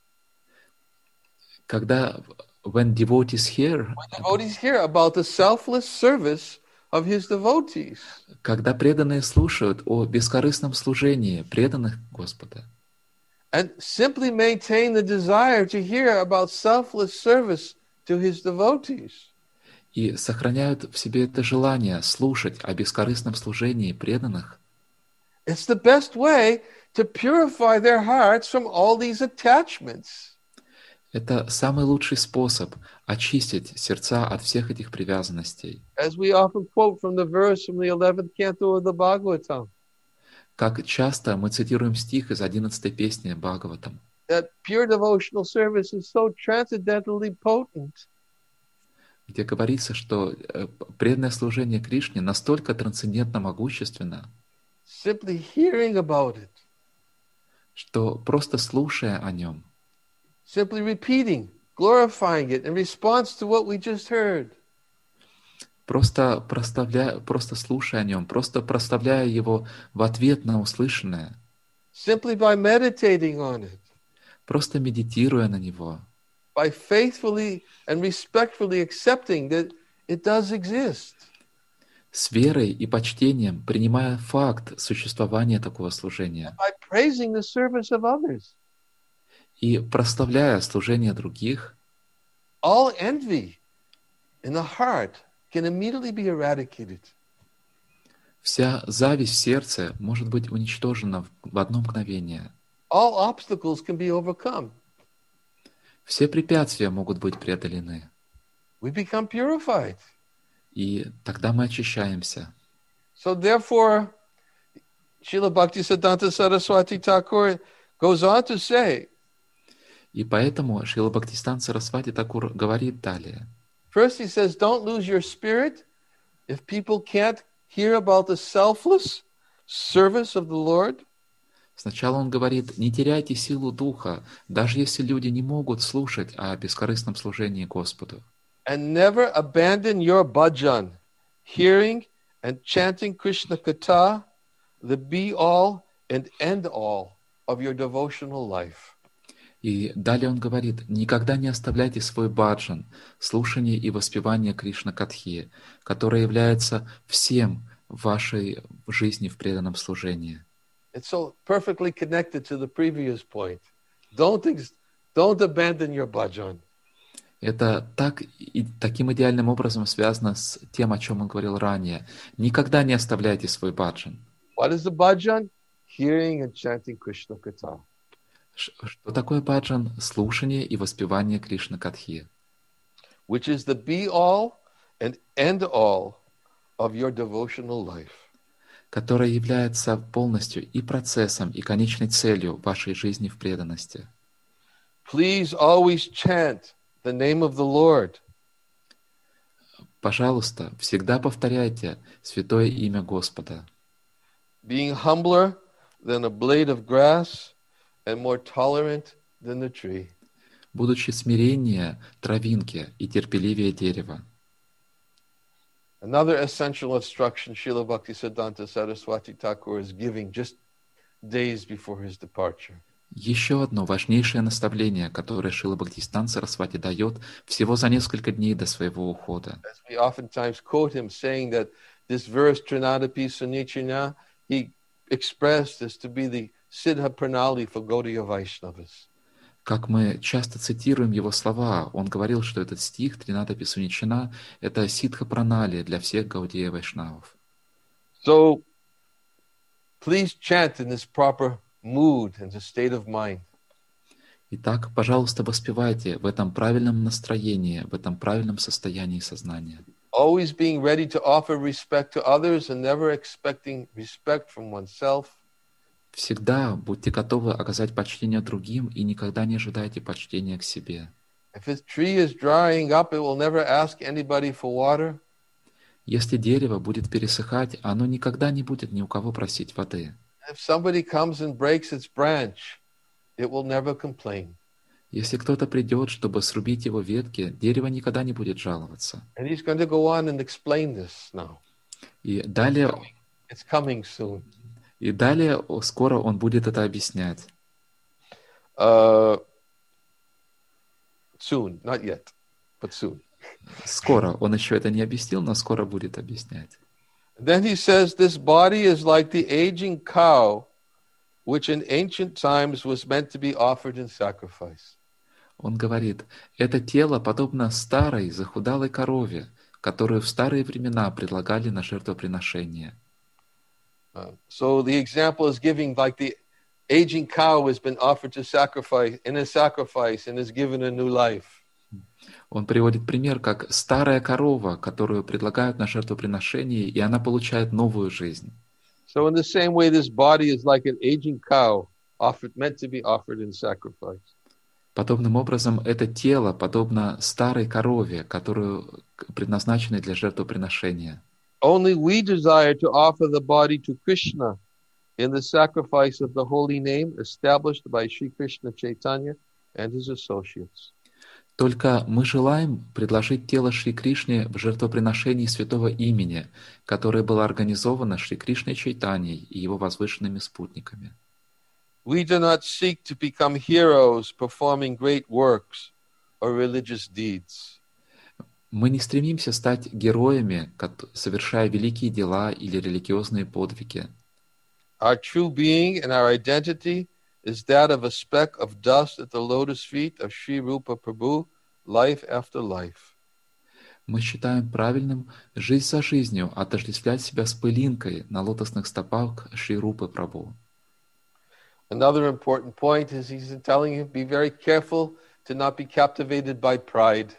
Когда when devotees hear, when devotees hear about the selfless service of his devotees. Когда преданные слушают о бескорыстном служении преданных Господа. And simply maintain the desire to hear about selfless service to his devotees. И сохраняют в себе это желание слушать о бескорыстном служении преданных. It's the best way to purify their hearts from all these attachments. Это самый лучший способ очистить сердца от всех этих привязанностей. As we often quote from the verse from the eleventh canto of the Bhagavatam. Как часто мы цитируем стих из одиннадцатой песни Бхагаватам. That pure devotional service is so transcendently potent. Где говорится, что преданное служение Кришне настолько трансцендентно могущественно. simply hearing about it, что просто слушая о нем, simply repeating, glorifying it in response to what we just heard, просто, проставляя, просто слушая о нем, просто проставляя его в ответ на услышанное, simply by meditating on it, просто медитируя на него, by faithfully and respectfully accepting that it does exist, с верой и почтением принимая факт существования такого служения by praising the service of others. и прославляя служение других, All envy in the heart can immediately be eradicated. вся зависть в сердце может быть уничтожена в одно мгновение. All obstacles can be overcome. Все препятствия могут быть преодолены. We become purified. И тогда мы очищаемся. So therefore, Srila Bhaktisiddhanta Saraswati Thakur goes on to say, И поэтому Шрила Бхактисиданта Сарасвати Такур говорит далее. first he says, don't lose your spirit if people can't hear about the selfless service of the Lord. Сначала он говорит, не теряйте силу духа, даже если люди не могут слушать о бескорыстном служении Господу. And never abandon your bhajan, hearing and chanting Krishna Katha, the be-all and end-all of your devotional life. И далее он говорит, никогда не оставляйте свой баджан, слушание и воспевание Кришна Катхи, которое является всем в вашей жизни в преданном служении. It's so perfectly connected to the previous point. Don't, ex- don't abandon your bhajan. Это так, и таким идеальным образом связано с тем, о чем он говорил ранее. Никогда не оставляйте свой баджан. What is the bhajan? Hearing and chanting Krishna Katha. Ш- Что такое баджан? Слушание и воспевание Кришна Катхи, Which is the be-all and end-all of your devotional life. которое является полностью и процессом, и конечной целью вашей жизни в преданности. Please always chant the name of the Lord. Пожалуйста, всегда повторяйте святое имя Господа, Being humbler than a blade of grass and more tolerant than the tree. будучи смиреннее травинки и терпеливее дерева. Another essential instruction Srila Bhaktisiddhanta Saraswati Thakur is giving just days before his departure. Еще одно важнейшее наставление, которое Шрила Бхактисиданта Сарасвати дает всего за несколько дней до своего ухода. As we oftentimes quote him saying that this verse, Trinadapi Sunichina, he expressed this to be the Siddha Pranali for Gaudiya Vaishnavas. Как мы часто цитируем его слова, он говорил, что этот стих Тринадапи Суничина — это ситха пранали для всех гаудия вайшнавов. So please chant in this proper mood and the state of mind. Итак, пожалуйста, воспевайте в этом правильном настроении, в этом правильном состоянии сознания. Always being ready to offer respect to others and never expecting respect from oneself. Всегда будьте готовы оказать почтение другим и никогда не ожидайте почтения к себе. If his tree is drying up, it will never ask anybody for water. Если дерево будет пересыхать, оно никогда не будет ни у кого просить воды. If somebody comes and breaks its branch, it will never complain. Если кто-то придет, чтобы срубить его ветки, дерево никогда не будет жаловаться. And he's going to go on and explain this now. И далее, It's coming soon. и далее скоро он будет это объяснять. Uh, soon, not yet, but soon. Скоро. Он еще это не объяснил, но скоро будет объяснять. Then he says, this body is like the aging cow, which in ancient times was meant to be offered in sacrifice. Он говорит, это тело подобно старой, захудалой корове, которую в старые времена предлагали на жертвоприношение. Uh, so the example is giving like the aging cow has been offered to sacrifice in a sacrifice and is given a new life. Он приводит пример, как старая корова, которую предлагают на жертвоприношение, и она получает новую жизнь. So in the same way, this body is like an aging cow offered, meant to be offered in sacrifice. Подобным образом, это тело подобно старой корове, которую предназначены для жертвоприношения. Only we desire to offer the body to Krishna in the sacrifice of the holy name established by Sri Krishna Chaitanya and his associates. Только мы желаем предложить тело Шри Кришне в жертвоприношении святого имени, которое было организовано Шри Кришной Чайтаньей и его возвышенными спутниками. We do not seek to become heroes performing great works or religious deeds. Мы не стремимся стать героями, совершая великие дела или религиозные подвиги. Our true being and our identity is that of a speck of dust at the lotus feet of Sri Rupa Prabhu, life after life. Мы считаем правильным жизнь за жизнью отождествлять себя с пылинкой на лотосных стопах Шри Рупы Прабху. Another important point is he's telling you, be very careful to not be captivated by pride.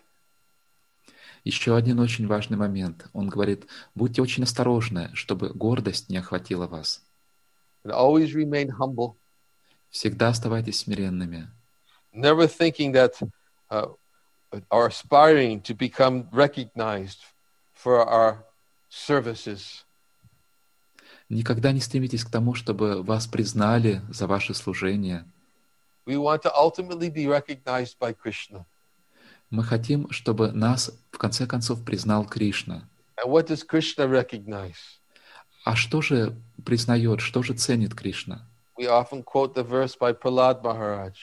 Еще один очень важный момент. Он говорит, будьте очень осторожны, чтобы гордость не охватила вас. And always remain humble. Всегда оставайтесь смиренными. Never thinking that, uh, or aspiring to become recognized for our services. Никогда не стремитесь к тому, чтобы вас признали за ваше служение. We want to ultimately be recognized by Krishna. Мы хотим, чтобы нас в конце концов признал Кришна. And what does Krishna recognize? А что же признает, что же ценит Кришна? We often quote the verse by Prahlad Maharaj.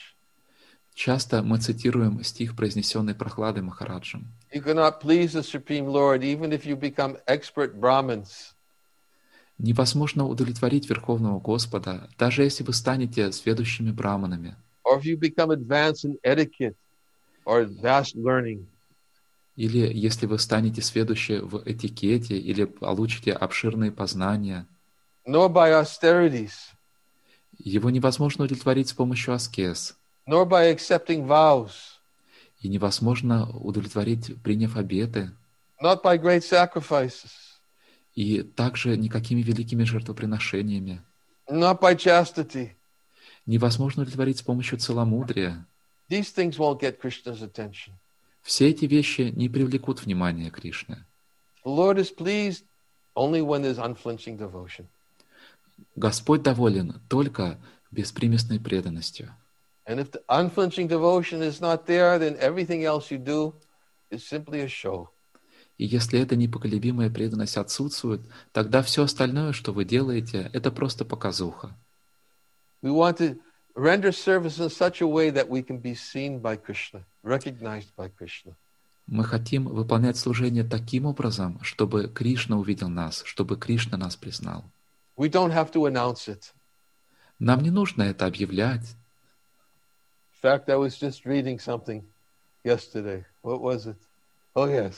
Часто мы цитируем стих, произнесенный Прохладой Махараджем. You cannot please the Supreme Lord even if you become expert Brahmins. Невозможно удовлетворить Верховного Господа, даже если вы станете сведущими браманами. Or if you become advanced in etiquette or vast learning. Или если вы станете сведущи в этикете, или получите обширные познания. Nor by austerities. Его невозможно удовлетворить с помощью аскез. Nor by accepting vows. И невозможно удовлетворить, приняв обеты. Not by great sacrifices. И также никакими великими жертвоприношениями. Not by chastity. Невозможно удовлетворить с помощью целомудрия. These things won't get Krishna's attention. Все эти вещи не привлекут внимания Кришны. The Lord is pleased only when there's unflinching devotion. Господь доволен только беспримесной преданностью. And if the unflinching devotion is not there, then everything else you do is simply a show. И если эта непоколебимая преданность отсутствует, тогда все остальное, что вы делаете, это просто показуха. We want to render service in such a way that we can be seen by Krishna, recognized by Krishna. Мы хотим выполнять служение таким образом, чтобы Кришна увидел нас, чтобы Кришна нас признал. We don't have to announce it. Нам не нужно это объявлять. In fact, I was just reading something yesterday. What was it? Oh, yes.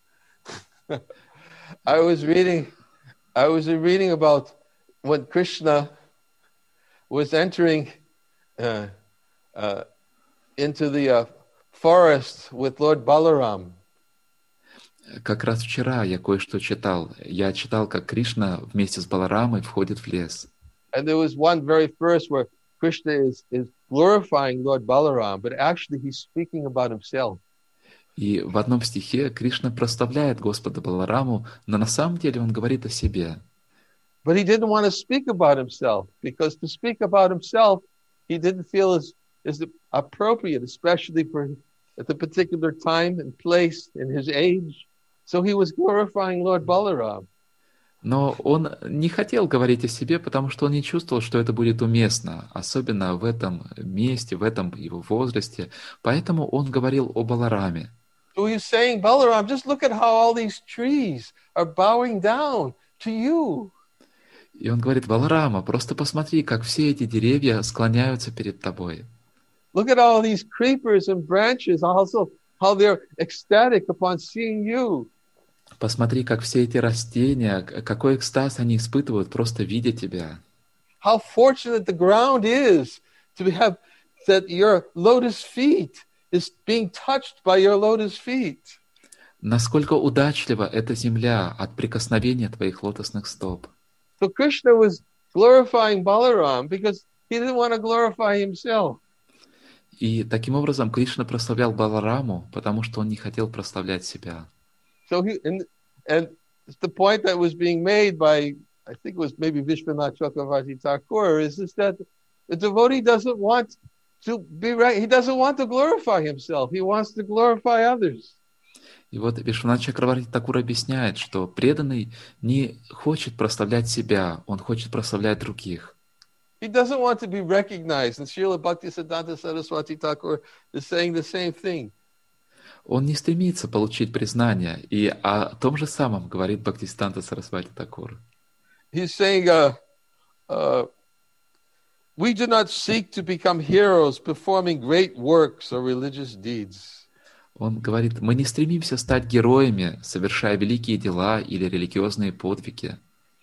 I was reading, I was reading about when Krishna was entering uh, uh, into the uh, forest with Lord Balaram. Как раз вчера я кое-что читал. Я читал, как Кришна вместе с Баларамой входит в лес. And there was one very first where Krishna is, is glorifying Lord Balaram, but actually he's speaking about himself. И в одном стихе Кришна прославляет Господа Балараму, но на самом деле он говорит о себе. But he didn't want to speak about himself, because to speak about himself, he didn't feel is, is appropriate, especially for at the particular time and place in his age. So he was glorifying Lord Balaram. Но он не хотел говорить о себе, потому что он не чувствовал, что это будет уместно, особенно в этом месте, в этом его возрасте. Поэтому он говорил о Балараме. So he's saying, Balaram, just look at how all these trees are bowing down to you. И он говорит, Баларама, просто посмотри, как все эти деревья склоняются перед тобой. Look at all these creepers and branches, also how they're ecstatic upon seeing you. Посмотри, как все эти растения, какой экстаз они испытывают, просто видя тебя. How fortunate the ground is to have that your lotus feet is being touched by your lotus feet. Насколько удачлива эта земля от прикосновения твоих лотосных стоп. So Krishna was glorifying Balaram because he didn't want to glorify himself. И таким образом Кришна прославлял Балараму, потому что он не хотел прославлять себя. So he and, and the point that was being made by I think it was maybe Vishwanath Chakravarti Thakur, is this that the devotee doesn't want to be right. He doesn't want to glorify himself. He wants to glorify others. И вот Вишванат Чакраварти Такур объясняет, что преданный не хочет прославлять себя, он хочет прославлять других. He doesn't want to be recognized. And Srila Bhaktisiddhanta Saraswati Thakur is saying the same thing. Он не стремится получить признание, и о том же самом говорит Бхактисиддханта Сарасвати Такур. He's saying, uh, uh, we do not seek to become heroes performing great works or religious deeds. Он говорит, мы не стремимся стать героями, совершая великие дела или религиозные подвиги.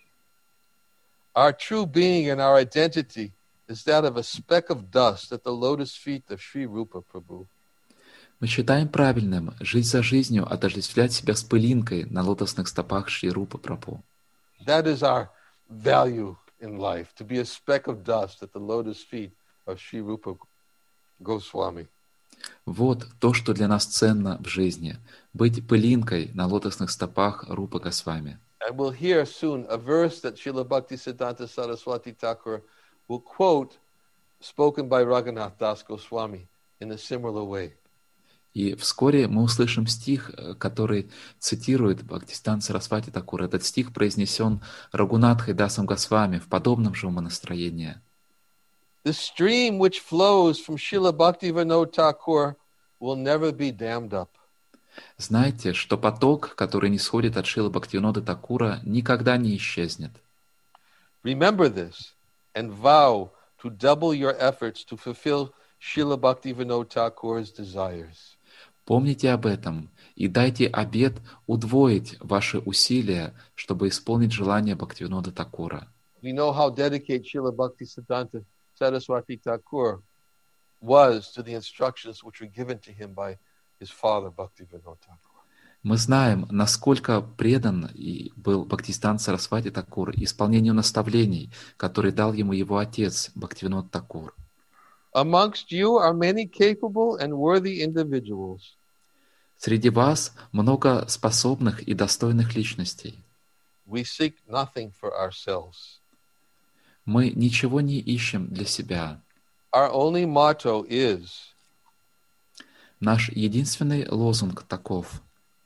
Our true being and our identity is that of a speck of dust at the lotus feet of Sri Rupa Prabhu. Мы считаем правильным жить за жизнью, отождествлять себя с пылинкой на лотосных стопах Шри Рупы Прабху. That is our value in life, to be a speck of dust at the lotus feet of Sri Rupa Goswami. Вот то, что для нас ценно в жизни, быть пылинкой на лотосных стопах Рупы Госвами. And we'll hear soon a verse that Srila Bhaktisiddhanta Saraswati Thakur will quote, spoken by Raghunath Das Goswami in a similar way. И вскоре мы услышим стих, который цитирует Бхактисиддханта Сарасвати Такур. Этот стих произнесен Рагунатхой Дасом Госвами в подобном же умонастроении. The stream which flows from Srila Bhaktivinoda Thakur will never be dammed up. Знайте, что поток, который не сходит от Шрилы Бхактивиноды Такура, никогда не исчезнет. Remember this and vow to double your efforts to fulfill Srila Bhaktivinoda Thakur's desires. Помните об этом и дайте обет удвоить ваши усилия, чтобы исполнить желание Бхактивинода Такура. We know how dedicated Srila Bhaktisiddhanta Saraswati Thakur was to the instructions which were given to him by his father Bhaktivinoda Thakur. Мы знаем, насколько предан и был Бхактисиддханта Сарасвати Такур исполнению наставлений, которые дал ему его отец Бхактивинод Такур. Amongst you are many capable and worthy individuals. Среди вас много способных и достойных личностей. We seek nothing for ourselves. Мы ничего не ищем для себя. Our only motto is Наш единственный лозунг таков: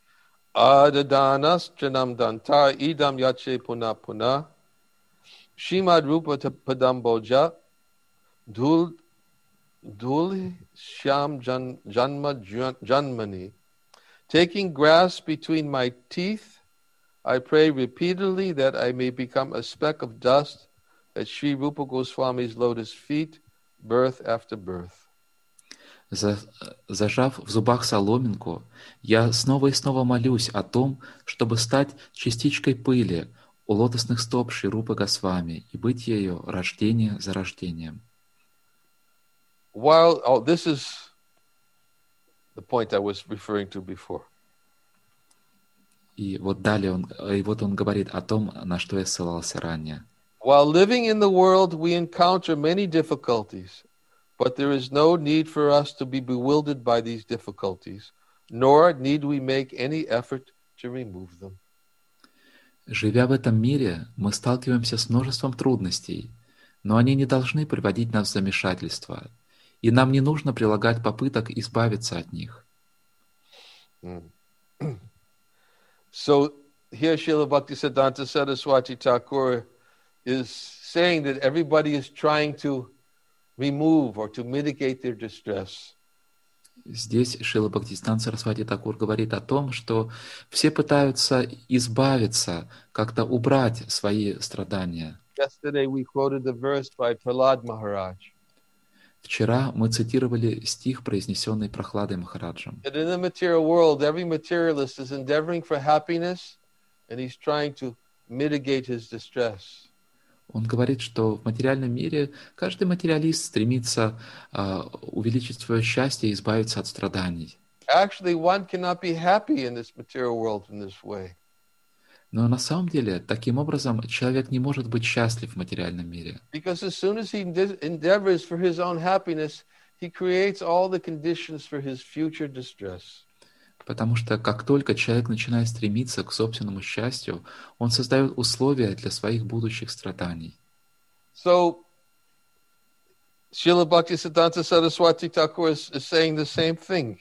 Adadanas danta idam yache puna puna Shimad rupa padamboja dul dul shyam jan, janma janmani. Taking grass between my teeth, I pray repeatedly that I may become a speck of dust at Sri Rupa Goswami's lotus feet, birth after birth. Зажав в зубах соломинку, я снова и снова молюсь о том, чтобы стать частичкой пыли у лотосных стоп Шри Рупы Госвами и быть ею рождение за рождением. While oh, this is the point I was referring to before. И вот далее он, и вот он говорит о том, на что я ссылался ранее. While living in the world, we encounter many difficulties, but there is no need for us to be bewildered by these difficulties, nor need we make any effort to remove them. Живя в этом мире, мы сталкиваемся с множеством трудностей, но они не должны приводить нас в замешательство, и нам не нужно прилагать попыток избавиться от них. Mm. So here Srila Bhaktisiddhanta Saraswati Thakur is saying that everybody is trying to remove or to mitigate their distress. Здесь Шрила Бхактисиддханта Сарасвати Такур говорит о том, что все пытаются избавиться, как-то убрать свои страдания. Yesterday we quoted the verse by Prahlad Maharaj. Вчера мы цитировали стих, произнесенный Прахладой Махараджем. That in the material world, every materialist is endeavoring for happiness, and he's trying to mitigate his distress. Он говорит, что в материальном мире каждый материалист стремится uh, увеличить свое счастье и избавиться от страданий. Actually, one cannot be happy in this material world in this way. Но на самом деле, таким образом, человек не может быть счастлив в материальном мире. Because as soon as he endeavors for his own happiness, he creates all the conditions for his future distress. Потому что как только человек начинает стремиться к собственному счастью, он создает условия для своих будущих страданий. So, Srila Bhaktisiddhanta Saraswati Thakur is, is saying the same thing.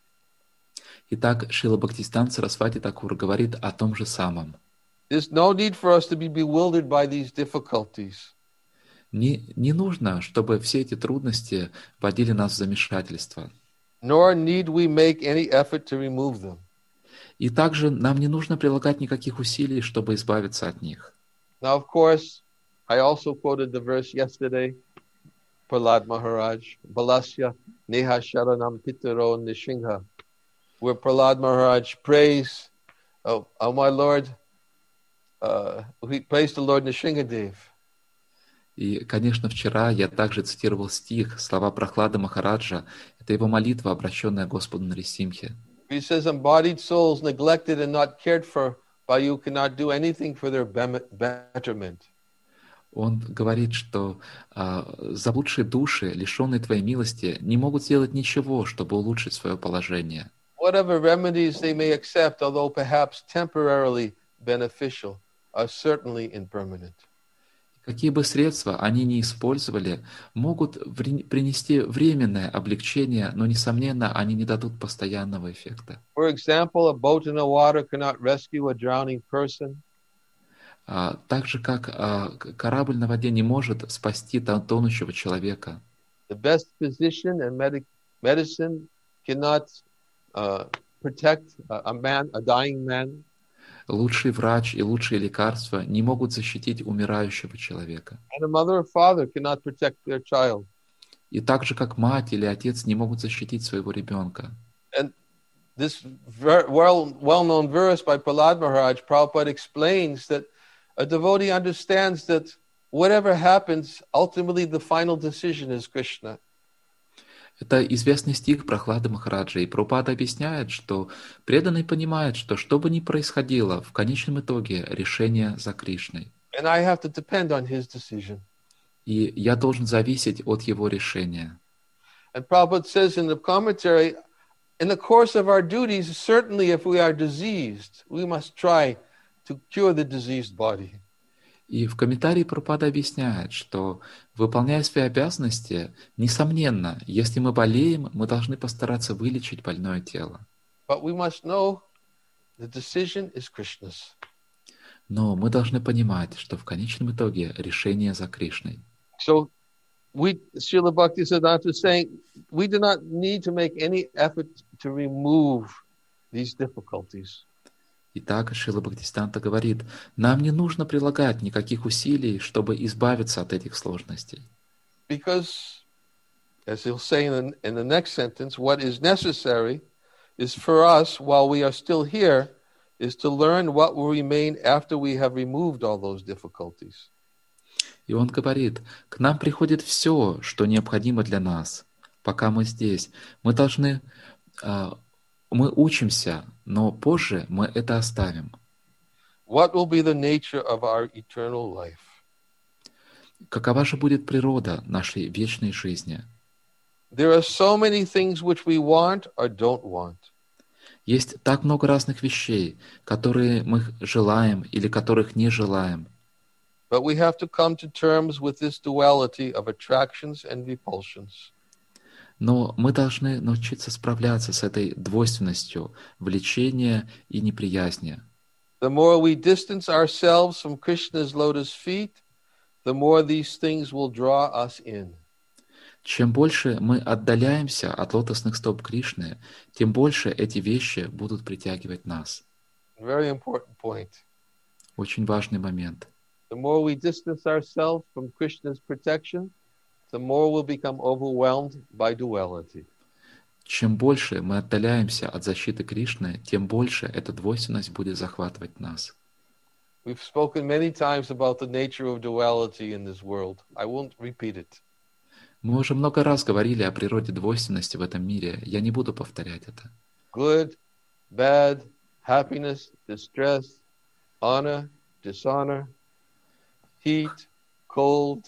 Итак, Шрила Бхактисиданта Сарасвати Такур говорит о том же самом. There's no need for us to be bewildered by these difficulties. Не, не нужно, чтобы все эти трудности вводили нас в замешательство. Nor need we make any effort to remove them. И также нам не нужно прилагать никаких усилий, чтобы избавиться от них. Now, of course, I also quoted the verse yesterday, Prahlad Maharaj, Balasya Neha Sharanam Pitaro Nishingha, where Prahlad Maharaj prays, oh, oh my Lord, uh, he prays the Lord Nishingadev. И, конечно, вчера я также цитировал стих, слова Прохлады Махараджа. Это его молитва, обращенная Господу Нарисимхе. He says, embodied souls neglected and not cared for by you cannot do anything for their betterment. Он говорит, что а, заблудшие души, лишенные Твоей милости, не могут сделать ничего, чтобы улучшить свое положение. Whatever remedies they may accept, although perhaps temporarily beneficial, are certainly impermanent. Какие бы средства они ни использовали, могут ври- принести временное облегчение, но, несомненно, они не дадут постоянного эффекта. For example, a boat in the water cannot rescue a drowning person. А, так же, как а, к- корабль на воде не может спасти тон- тонущего человека. The best physician and medic medicine cannot uh, protect a, a man, a dying man. Лучший врач и лучшие лекарства не могут защитить умирающего человека. And a mother or father cannot protect their child. И так же, как мать или отец не могут защитить своего ребенка. And this ver- well, well-known verse by Prahlad Maharaj, Prabhupada explains that a devotee understands that whatever happens, ultimately the final decision is Krishna. Это известный стих Прохлады Махараджа, и Прабхупада объясняет, что преданный понимает, что что бы ни происходило, в конечном итоге решение за Кришной. And I have to depend on his decision. И я должен зависеть от его решения. And Prabhupada says in the commentary, in the course of our duties, certainly if we are diseased, we must try to cure the diseased body. И в комментарии Прабхупада объясняет, что, выполняя свои обязанности, несомненно, если мы болеем, мы должны постараться вылечить больное тело. But we must know the decision is Krishna's. Но мы должны понимать, что в конечном итоге решение за Кришной. So we, Srila Bhaktisiddhanta is saying, we do not need to make any effort to remove these difficulties. Итак, Шрила Бхактисиданта говорит, нам не нужно прилагать никаких усилий, чтобы избавиться от этих сложностей. Because, as he'll say in the, in the next sentence, what is necessary is for us, while we are still here, is to learn what will remain after we have removed all those difficulties. И он говорит, к нам приходит все, что необходимо для нас. Пока мы здесь, мы должны, а, мы учимся, но позже мы это оставим. What will be the nature of our eternal life? Какова же будет природа нашей вечной жизни? There are so many things which we want or don't want. Есть так много разных вещей, которые мы желаем или которых не желаем. But we have to come to terms with this duality of attractions and repulsions. Но мы должны научиться справляться с этой двойственностью влечения и неприязни. The more we distance ourselves from Krishna's lotus feet, the more these things will draw us in. Чем больше мы отдаляемся от лотосных стоп Кришны, тем больше эти вещи будут притягивать нас. Very important point. Очень важный момент. The more we distance ourselves from Krishna's protection, the more we'll become overwhelmed by duality. Чем больше мы отдаляемся от защиты Кришны, тем больше эта двойственность будет захватывать нас. We've spoken many times about the nature of duality in this world. I won't repeat it. Мы уже много раз говорили о природе двойственности в этом мире. Я не буду повторять это. Good, bad, happiness, distress, honor, dishonor, heat, cold.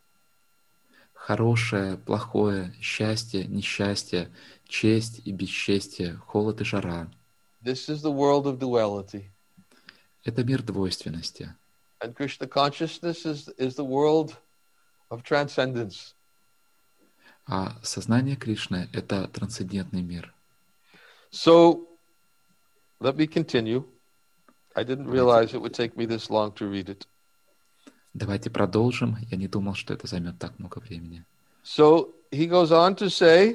Хорошее, плохое, счастье, несчастье, честь и бесчестие, холод и жара. This is the world of duality. Это мир двойственности. And Krishna consciousness is, is the world of transcendence. А сознание Кришны — это трансцендентный мир. So, let me continue. I didn't realize it would take me this long to read it. Давайте продолжим. Я не думал, что это займет так много времени. So, he goes on to say,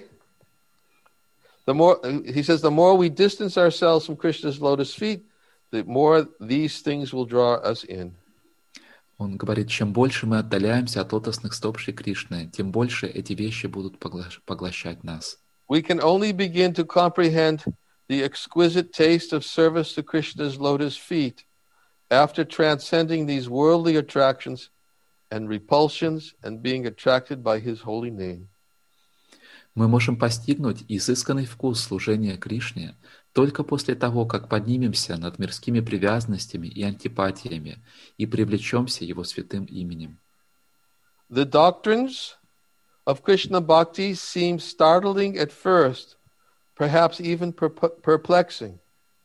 the more, he says, the more we distance ourselves from Krishna's lotus feet, the more these things will draw us in. Он говорит, чем больше мы отдаляемся от лотосных стоп Шри Кришны, тем больше эти вещи будут погла- поглощать нас. We can only begin to comprehend the exquisite taste of service to Krishna's lotus feet after transcending these worldly attractions and repulsions and being attracted by his holy name. Мы можем постигнуть изысканный вкус служения Кришне только после того, как поднимемся над мирскими привязанностями и антипатиями и привлечемся Его святым именем. The doctrines of Krishna Bhakti seem startling at first, perhaps even perplexing.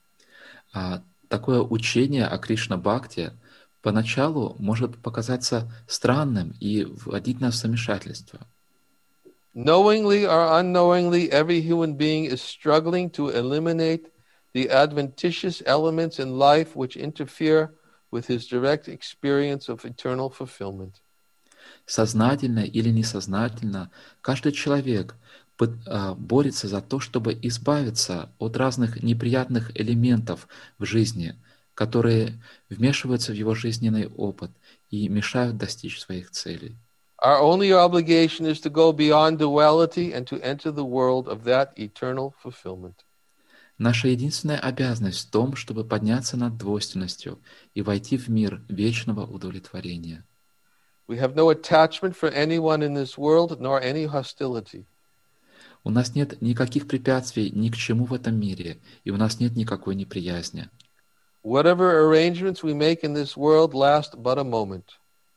А такое учение о Кришна-бхакти поначалу может показаться странным и вводить нас в замешательство. Knowingly or unknowingly, every human being is struggling to eliminate the adventitious elements in life which interfere with his direct experience of eternal fulfillment. Сознательно или несознательно, каждый человек борется за то, чтобы избавиться от разных неприятных элементов в жизни, которые вмешиваются в его жизненный опыт и мешают достичь своих целей. Our only obligation is to go beyond duality and to enter the world of that eternal fulfillment. Наша единственная обязанность в том, чтобы подняться над двойственностью и войти в мир вечного удовлетворения. We have no attachment for anyone in this world, nor any hostility. У нас нет никаких препятствий ни к чему в этом мире, и у нас нет никакой неприязни. Whatever arrangements we make in this world last but a moment.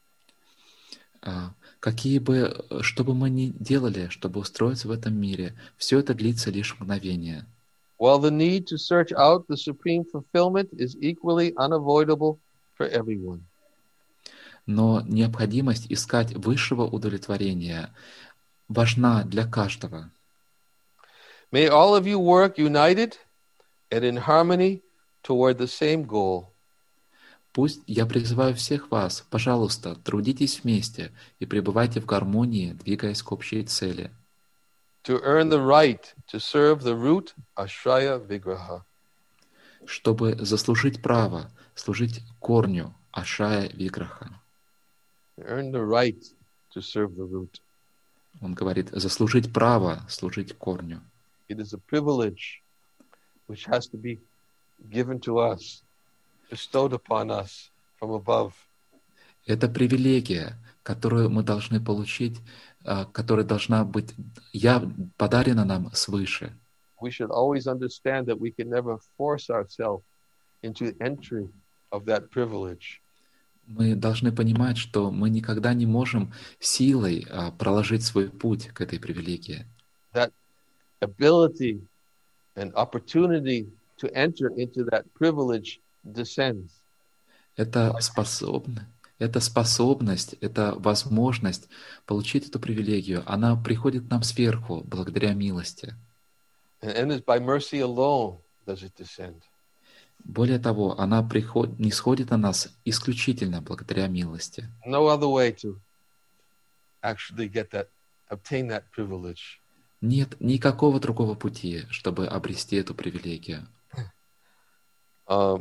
Какие бы, что бы мы ни делали, чтобы устроиться в этом мире, все это длится лишь мгновение. While the need to search out the supreme fulfillment is equally unavoidable for everyone. Но необходимость искать высшего удовлетворения важна для каждого. May all of you work united and in harmony toward the same goal. Пусть я призываю всех вас, пожалуйста, трудитесь вместе и пребывайте в гармонии, двигаясь к общей цели. To earn the right to serve the root Ashraya Vigraha. Чтобы заслужить право служить корню Ашрая Виграха. Earn the right to serve the root. Он говорит, заслужить право служить корню. It is a privilege which has to be given to us, bestowed upon us from above. Это привилегия, которую мы должны получить, которая должна быть я, подарена нам свыше. We should always understand that we can never force ourselves into entry of that privilege. Мы должны понимать, что мы никогда не можем силой проложить свой путь к этой привилегии. That ability and opportunity to enter into that privilege descends. Это способность, это способность, это возможность получить эту привилегию, она приходит к нам сверху, благодаря милости. And it's by mercy alone does it descend. Более того, она приход... не сходит на нас исключительно благодаря милости. No other way to actually get that, obtain that privilege. Нет никакого другого пути, чтобы обрести эту привилегию. Uh,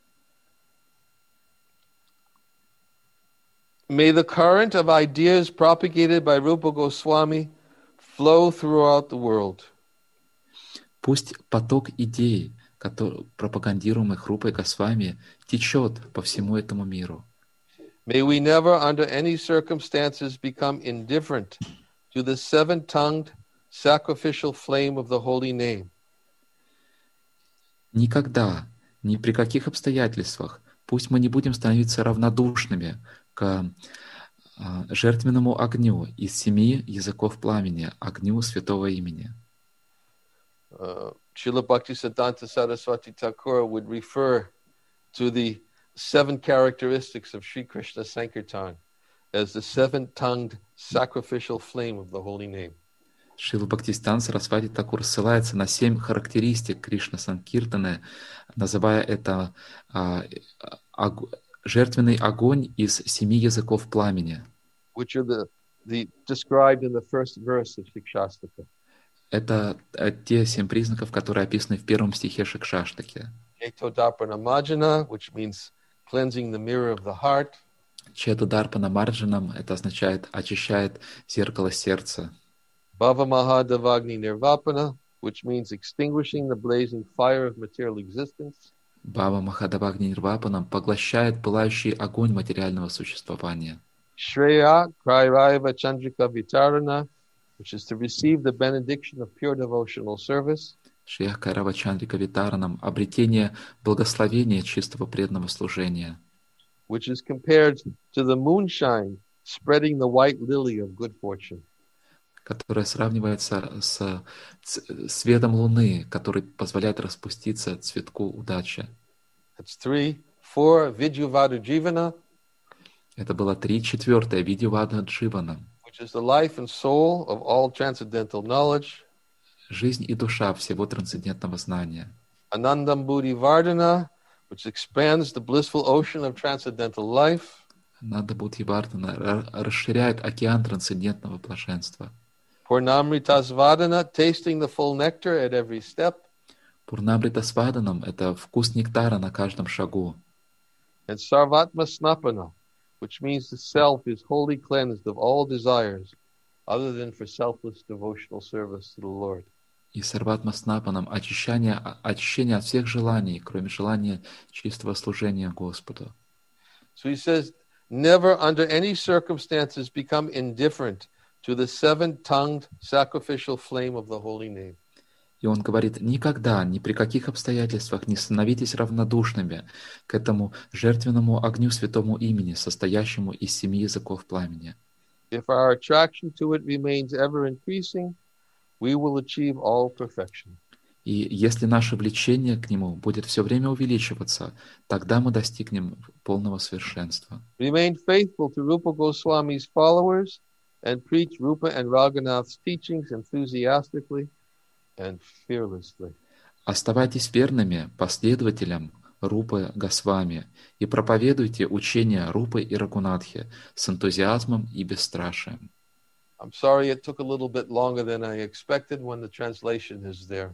may the current of ideas propagated by Rupa Goswami flow throughout the world. Пусть поток идей, который, пропагандируемых Рупой Госвами, течет по всему этому миру. May we never, under any circumstances, become indifferent to the seven-tongued sacrificial flame of the holy name. Никогда, ни при каких обстоятельствах, пусть мы не будем становиться равнодушными к а, жертвенному огню из семи языков пламени, огню святого имени. uh, Srila Bhaktisiddhanta Saraswati Thakur would refer to the seven characteristics of Sri Krishna Sankirtan as the seven-tongued sacrificial flame of the holy name. Шрила Бхактисиданта Сарасвати Такур ссылается на семь характеристик Кришна Санкиртаны, называя это а, ог, жертвенный огонь из семи языков пламени. Which are the, the described in the first verse of Shikshastaka. Это те семь признаков, которые описаны в первом стихе Шикшаштаки. Cetodarpana Majjana, which means cleansing the mirror of the heart. Четударпана Марджанам, это означает очищает зеркало сердца. Bhava Mahadavagni Nirvapana, which means extinguishing the blazing fire of material existence. Бхава Махадавагни Нирвапанам поглощает пылающий огонь материального существования. Shreya Krairaiva Chandrika Vitarana, which is to receive the benediction of pure devotional service. Шриях Кайрава Чандрика Витаранам, обретение благословения чистого преданного служения. Which is compared to the moonshine spreading the white lily of good fortune. Которое сравнивается с светом луны, который позволяет распуститься цветку удачи. That's three. Four, Vidyuvada Jivana. Это было три. Четвертое, Видьювада Дживана. Which is the life and soul of all transcendental knowledge. Жизнь и душа всего трансцендентного знания. Anandam Buddhi Vardhana, which expands the blissful ocean of transcendental life. Ананда Будхи Вардхана расширяет океан трансцендентного блаженства. Purnamritasvadana, tasting the full nectar at every step. Пурнамритасваданам — это вкус нектара на каждом шагу. And Sarvatma Snapana, which means the self is wholly cleansed of all desires other than for selfless devotional service to the Lord. И сарватма снапанам очищение, очищение от всех желаний, кроме желания чистого служения Господу. So he says, never under any circumstances become indifferent to the seven-tongued sacrificial flame of the holy name. И он говорит, никогда, ни при каких обстоятельствах не становитесь равнодушными к этому жертвенному огню святому имени, состоящему из семи языков пламени. If our attraction to it remains ever increasing, we will achieve all perfection. И если наше влечение к нему будет все время увеличиваться, тогда мы достигнем полного совершенства. Remain faithful to Rupa Goswami's followers and preach Rupa and Raghunath's teachings enthusiastically and fearlessly. Оставайтесь верными последователям Рупы Госвами и проповедуйте учения Рупы и Рагунатхи с энтузиазмом и бесстрашием. I'm sorry it took a little bit longer than I expected when the translation is there.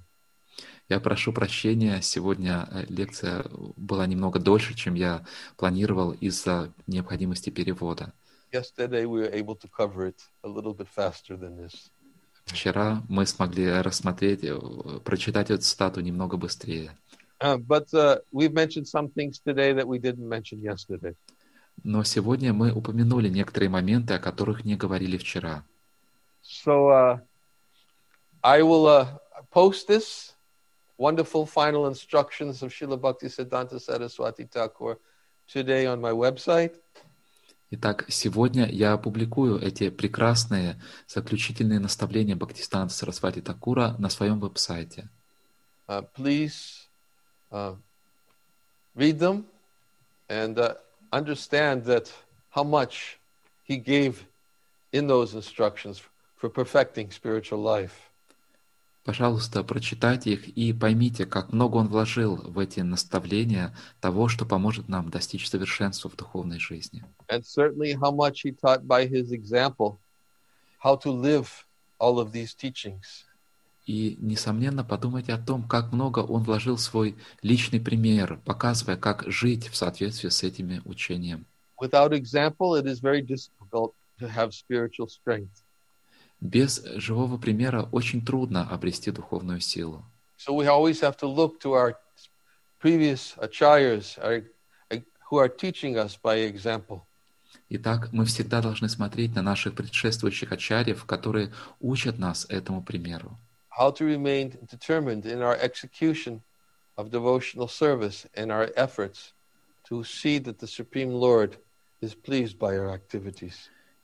Я прошу прощения, сегодня лекция была немного дольше, чем я планировал из-за необходимости перевода. Yesterday we were able to cover it a little bit faster than this. Вчера мы смогли рассмотреть, прочитать эту цитату немного быстрее. Uh, but uh, we've mentioned some things today that we didn't mention yesterday. Но сегодня мы упомянули некоторые моменты, о которых не говорили вчера. So uh, I will uh, post this wonderful final instructions of Srila Bhaktisiddhanta Saraswati Thakur today on my website. Итак, сегодня я опубликую эти прекрасные заключительные наставления Бхактисиданта Сарасвати Такура на своем веб-сайте. Uh, please uh, read them and uh, understand that how much he gave in those instructions for perfecting spiritual life. Пожалуйста, прочитайте их и поймите, как много он вложил в эти наставления того, что поможет нам достичь совершенства в духовной жизни. And certainly how much he taught by his example how to live all of these teachings. И, несомненно, подумайте о том, как много он вложил в свой личный пример, показывая, как жить в соответствии с этими учениями. Without example, it is very difficult to have spiritual strength. Без живого примера очень трудно обрести духовную силу. So we always have to look to our previous acharyas our, who are teaching us by example. Итак, мы всегда должны смотреть на наших предшествующих ачарьев, которые учат нас этому примеру. How to remain determined in our execution of devotional service and our efforts to see that the Supreme Lord is pleased by our activities.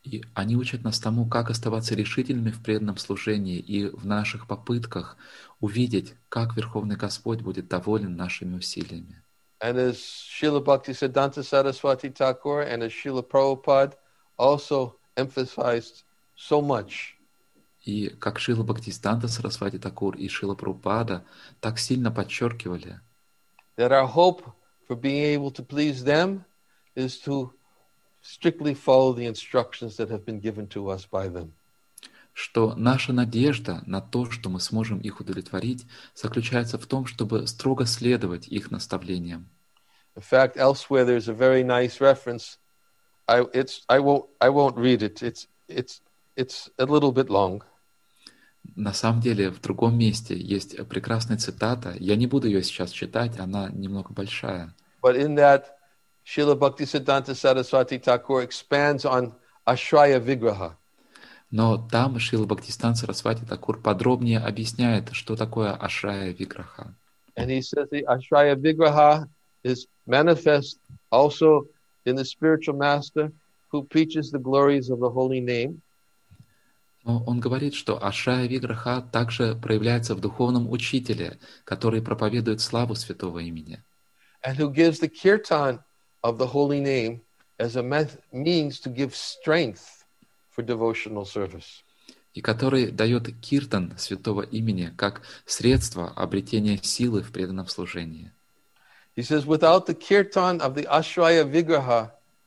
И они учат нас тому, как оставаться решительными в преданном служении и в наших попытках увидеть, как Верховный Господь будет доволен нашими усилиями. And as Srila Bhaktisiddhanta Saraswati Thakur and as Srila Prabhupada also emphasized so much, И как Шрила Бхактисиданта Сарасвати Такур и Шрила Прабхупада так сильно подчеркивали, that our hope for being able to please them is to strictly follow the instructions that have been given to us by them. что наша надежда на то, что мы сможем их удовлетворить, заключается в том, чтобы строго следовать их наставлениям. In fact, elsewhere there's a very nice reference. I it's I won't I won't read it. It's it's it's a little bit long. На самом деле, в другом месте есть прекрасная цитата. Я не буду ее сейчас читать, она немного большая. But in that, Srila Bhaktisiddhanta Saraswati Thakur expands on Ashraya Vigraha. Но там Шрила Бхактисиданта Сарасвати Такур подробнее объясняет, что такое Ашрая Виграха. And he says the Ashraya Vigraha is manifest also in the spiritual master who preaches the glories of the holy name. Но он говорит, что Ашрая Виграха также проявляется в духовном учителе, который проповедует славу святого имени. And who gives the kirtan of the holy name as a met- means to give strength for devotional service. И который дает киртан святого имени как средство обретения силы в преданном служении. He says, without the kirtan of the Ashraya Vigraha,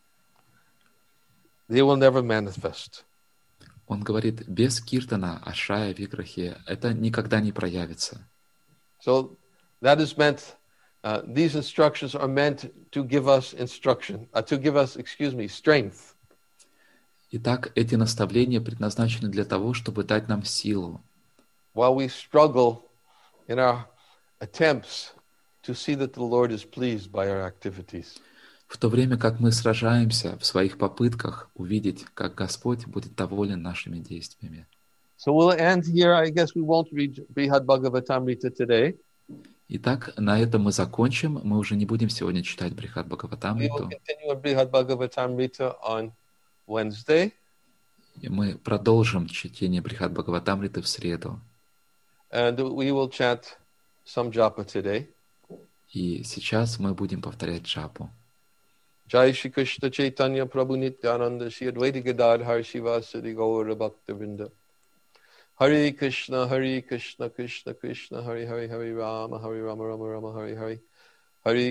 they will never manifest. Он говорит, без киртана, ашрая, виграхи, это никогда не проявится. So that is meant, uh, these instructions are meant to give us instruction, uh, to give us, excuse me, strength. Итак, эти наставления предназначены для того, чтобы дать нам силу, While we struggle in our attempts to see that the Lord is pleased by our activities. в то время как мы сражаемся в своих попытках увидеть, как Господь будет доволен нашими действиями. So we'll end here. I guess we won't read Brihad Bhagavatamrita today. Итак, на этом мы закончим. Мы уже не будем сегодня читать Брихад We will Бхагаватамриту. continue on Brihad Bhagavatamrita on Wednesday. И мы продолжим чтение Брихад Бхагаватамриты в среду. And we will chant some japa today. И сейчас мы будем повторять джапу. Jai Shri Krishna Chaitanya Prabhu Nityananda Shri Advaita Gadadhar Shivasadi Gaura Bhaktavinda. Hare Krishna, Hare Krishna, Krishna Krishna, Hare Hare, Hare Rama, Hare Rama, Rama Rama, Hare Hare. Hare.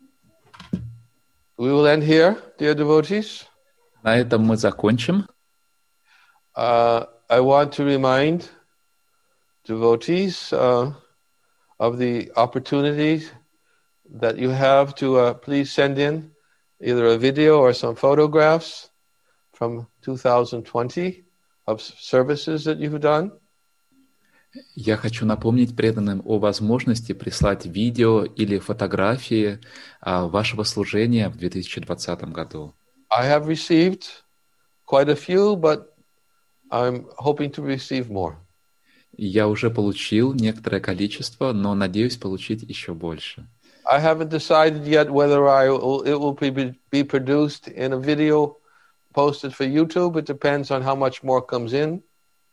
We will end here, dear devotees. На этом мы закончим. Uh, I want to remind devotees uh, of the opportunities that you have to uh, please send in either a video or some photographs from two thousand twenty of services that you've done. Я хочу напомнить преданным о возможности прислать видео или фотографии а, вашего служения в две тысячи двадцатом году. I have received quite a few, but I'm hoping to receive more. Я уже получил некоторое количество, но надеюсь получить еще больше. I haven't decided yet whether I will, it will be, be produced in a video posted for YouTube. It depends on how much more comes in.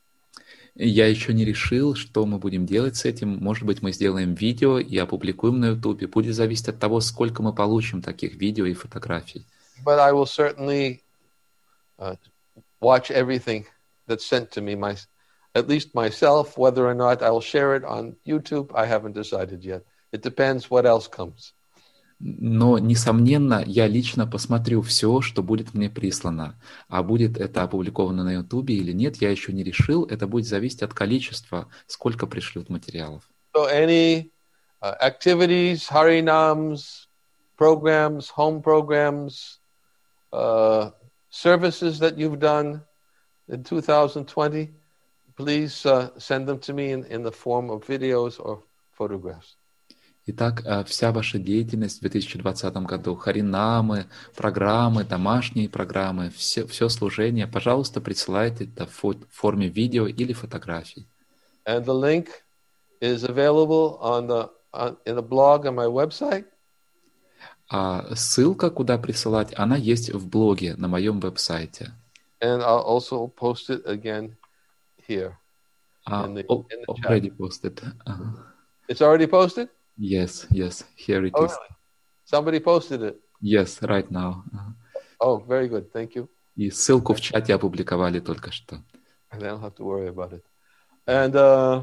Я еще не решил, что мы будем делать с этим. Может быть, мы сделаем видео и опубликуем на YouTube. Будет зависеть от того, сколько мы получим таких видео и фотографий. But I will certainly uh, watch everything that's sent to me, my, at least myself. Whether or not I'll share it on YouTube, I haven't decided yet. It depends what else comes. Но, несомненно, я лично посмотрю все, что будет мне прислано. А будет это опубликовано на YouTube или нет, я еще не решил. Это будет зависеть от количества, сколько пришлют материалов. So any uh, activities, harinams, programs, home programs, uh, services that you've done in two thousand twenty, please uh, send them to me in, in the form of videos or photographs. Итак, вся ваша деятельность в две тысячи двадцатом году, харинамы, программы, домашние программы, все, все служение, пожалуйста, присылайте это в форме видео или фотографий. And the link is available on the, on, in the blog on my website. А ссылка, куда присылать, она есть в блоге на моем веб-сайте. And I'll also post it again here. Uh, in the, al- in the already chat. posted. Uh, It's already posted? yes, yes, here it Oh, is. really? Somebody posted it. Yes, right now. Uh, Oh, very good. Thank you. и ссылку в чате опубликовали только что. And I don't have to worry about it. And uh,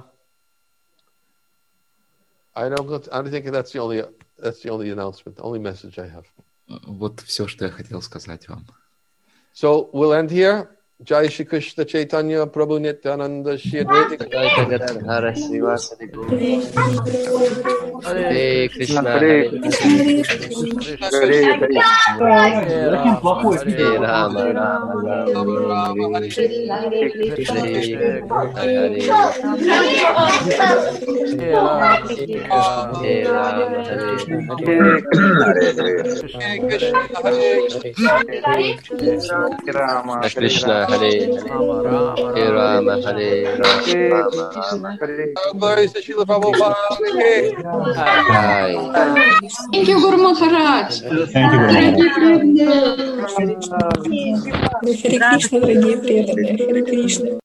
I don't. I don't think that's the only. That's the only announcement. The only message I have. Вот все, что я хотел сказать вам. So we'll end here. Jai Shri Krishna Chaitanya Prabhu Nityananda Shri Advaita Hare Srivasadi Hare Krishna, Hare Hare Krishna, Hare Hare Hare Rama, Hare Rama Rama, Hare Hare Krishna, Hare Hare Krishna, Hare Hare Rama, Hare Rama. Glories to Srila Prabhupada. Jai. Thank you, Guru Maharaj. Thank you, Guru Maharaj. Hare Krishna, дорогие преданные. Hare Krishna.